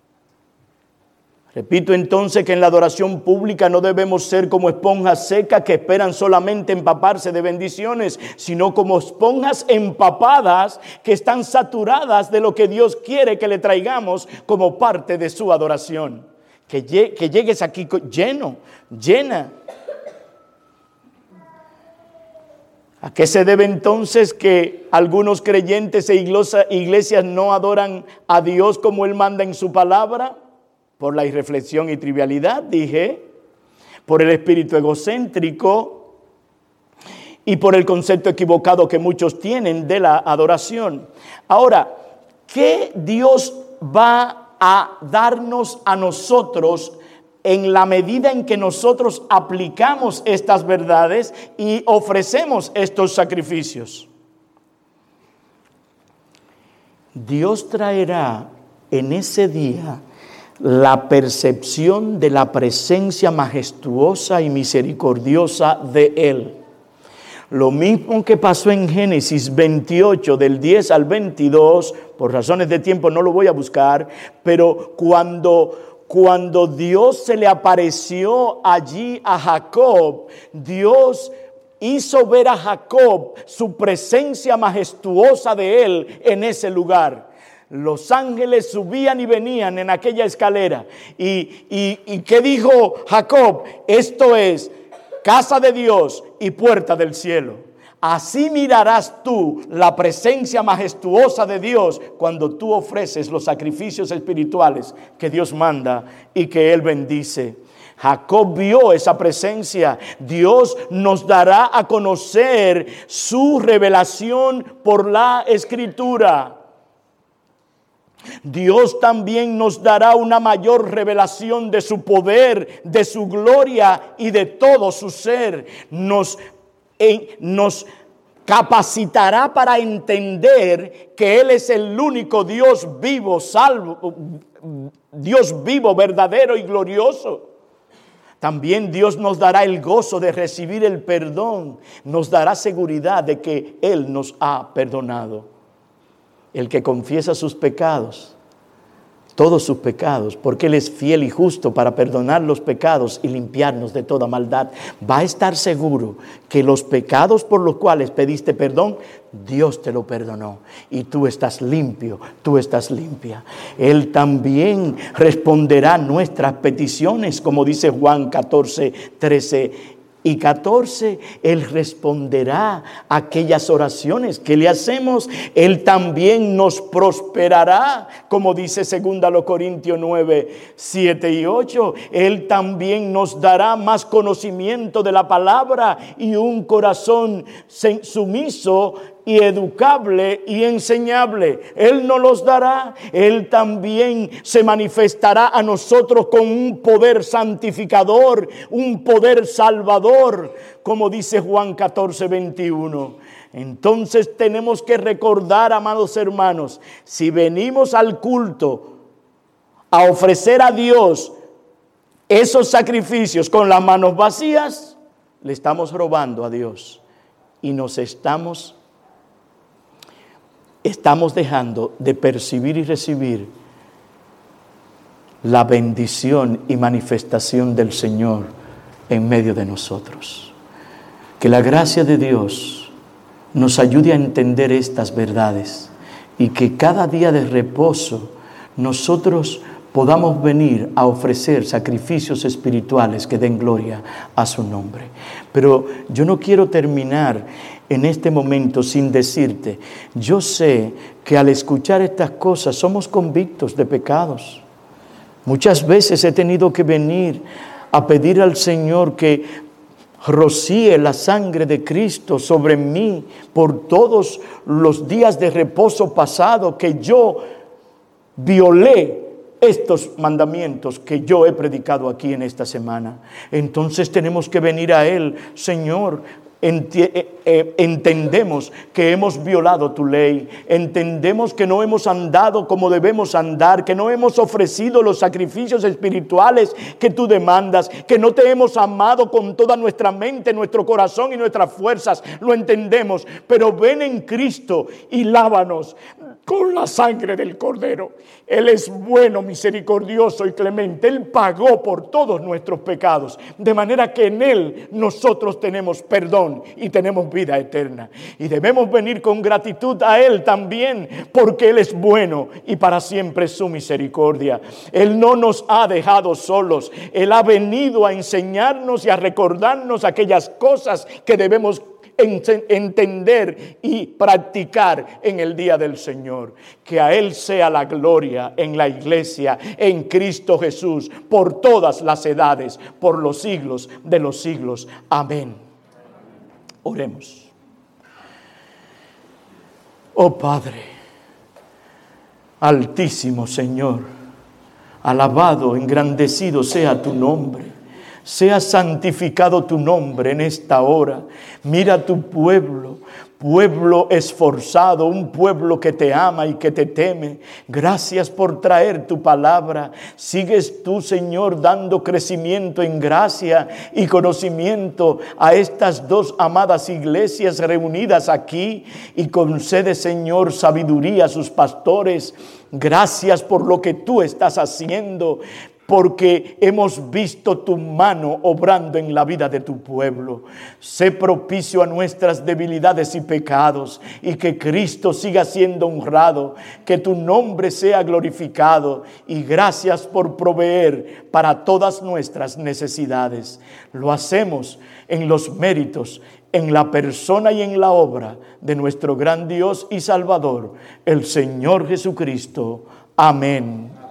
Repito entonces que en la adoración pública no debemos ser como esponjas secas que esperan solamente empaparse de bendiciones, sino como esponjas empapadas que están saturadas de lo que Dios quiere que le traigamos como parte de su adoración. Que llegues aquí llena. ¿A qué se debe entonces que algunos creyentes e iglesias no adoran a Dios como Él manda en su palabra? Por la irreflexión y trivialidad, dije, por el espíritu egocéntrico y por el concepto equivocado que muchos tienen de la adoración. Ahora, ¿qué Dios va a darnos a nosotros en la medida en que nosotros aplicamos estas verdades y ofrecemos estos sacrificios? Dios traerá en ese día la percepción de la presencia majestuosa y misericordiosa de Él. Lo mismo que pasó en Génesis 28, del 10 al 22, por razones de tiempo no lo voy a buscar, pero cuando Dios se le apareció allí a Jacob, Dios hizo ver a Jacob su presencia majestuosa de Él en ese lugar. Los ángeles subían y venían en aquella escalera. ¿Y qué dijo Jacob? Esto es casa de Dios y puerta del cielo. Así mirarás tú la presencia majestuosa de Dios cuando tú ofreces los sacrificios espirituales que Dios manda y que Él bendice. Jacob vio esa presencia. Dios nos dará a conocer su revelación por la Escritura. Dios también nos dará una mayor revelación de su poder, de su gloria y de todo su ser. Nos capacitará para entender que Él es el único Dios vivo, Dios vivo, verdadero y glorioso. También Dios nos dará el gozo de recibir el perdón, nos dará seguridad de que Él nos ha perdonado. El que confiesa sus pecados, todos sus pecados, porque Él es fiel y justo para perdonar los pecados y limpiarnos de toda maldad, va a estar seguro que los pecados por los cuales pediste perdón, Dios te lo perdonó y tú estás limpio, tú estás limpia. Él también responderá nuestras peticiones, como dice Juan 14, 13 y 14, Él responderá a aquellas oraciones que le hacemos. Él también nos prosperará, como dice 2 Corintios 9, 7 y 8. Él también nos dará más conocimiento de la palabra y un corazón sumiso y educable y enseñable. Él nos los dará. Él también se manifestará a nosotros con un poder santificador, un poder salvador, como dice Juan 14, 21. Entonces tenemos que recordar, amados hermanos, si venimos al culto a ofrecer a Dios esos sacrificios con las manos vacías, le estamos robando a Dios y nos estamos dejando de percibir y recibir la bendición y manifestación del Señor en medio de nosotros. Que la gracia de Dios nos ayude a entender estas verdades y que cada día de reposo nosotros podamos venir a ofrecer sacrificios espirituales que den gloria a su nombre. Pero yo no quiero terminar en este momento sin decirte, yo sé que al escuchar estas cosas somos convictos de pecados. Muchas veces he tenido que venir a pedir al Señor que rocíe la sangre de Cristo sobre mí por todos los días de reposo pasado que yo violé estos mandamientos que yo he predicado aquí en esta semana. Entonces tenemos que venir a Él. Señor, entendemos que hemos violado tu ley, entendemos que no hemos andado como debemos andar, que no hemos ofrecido los sacrificios espirituales que tú demandas, que no te hemos amado con toda nuestra mente, nuestro corazón y nuestras fuerzas. Lo entendemos, pero ven en Cristo y lávanos con la sangre del Cordero. Él es bueno, misericordioso y clemente. Él pagó por todos nuestros pecados, de manera que en Él nosotros tenemos perdón y tenemos vida eterna. Y debemos venir con gratitud a Él también, porque Él es bueno y para siempre es su misericordia. Él no nos ha dejado solos. Él ha venido a enseñarnos y a recordarnos aquellas cosas que debemos entender y practicar en el día del Señor. Que a Él sea la gloria en la iglesia, en Cristo Jesús, por todas las edades, por los siglos de los siglos. Amén. Oremos. Oh Padre, altísimo Señor, alabado, engrandecido sea tu nombre. Sea santificado tu nombre en esta hora. Mira tu pueblo esforzado, un pueblo que te ama y que te teme. Gracias por traer tu palabra. Sigues tú, Señor, dando crecimiento en gracia y conocimiento a estas dos amadas iglesias reunidas aquí, y concede, Señor, sabiduría a sus pastores. Gracias por lo que tú estás haciendo, porque hemos visto tu mano obrando en la vida de tu pueblo. Sé propicio a nuestras debilidades y pecados, y que Cristo siga siendo honrado, que tu nombre sea glorificado, y gracias por proveer para todas nuestras necesidades. Lo hacemos en los méritos, en la persona y en la obra de nuestro gran Dios y Salvador, el Señor Jesucristo. Amén.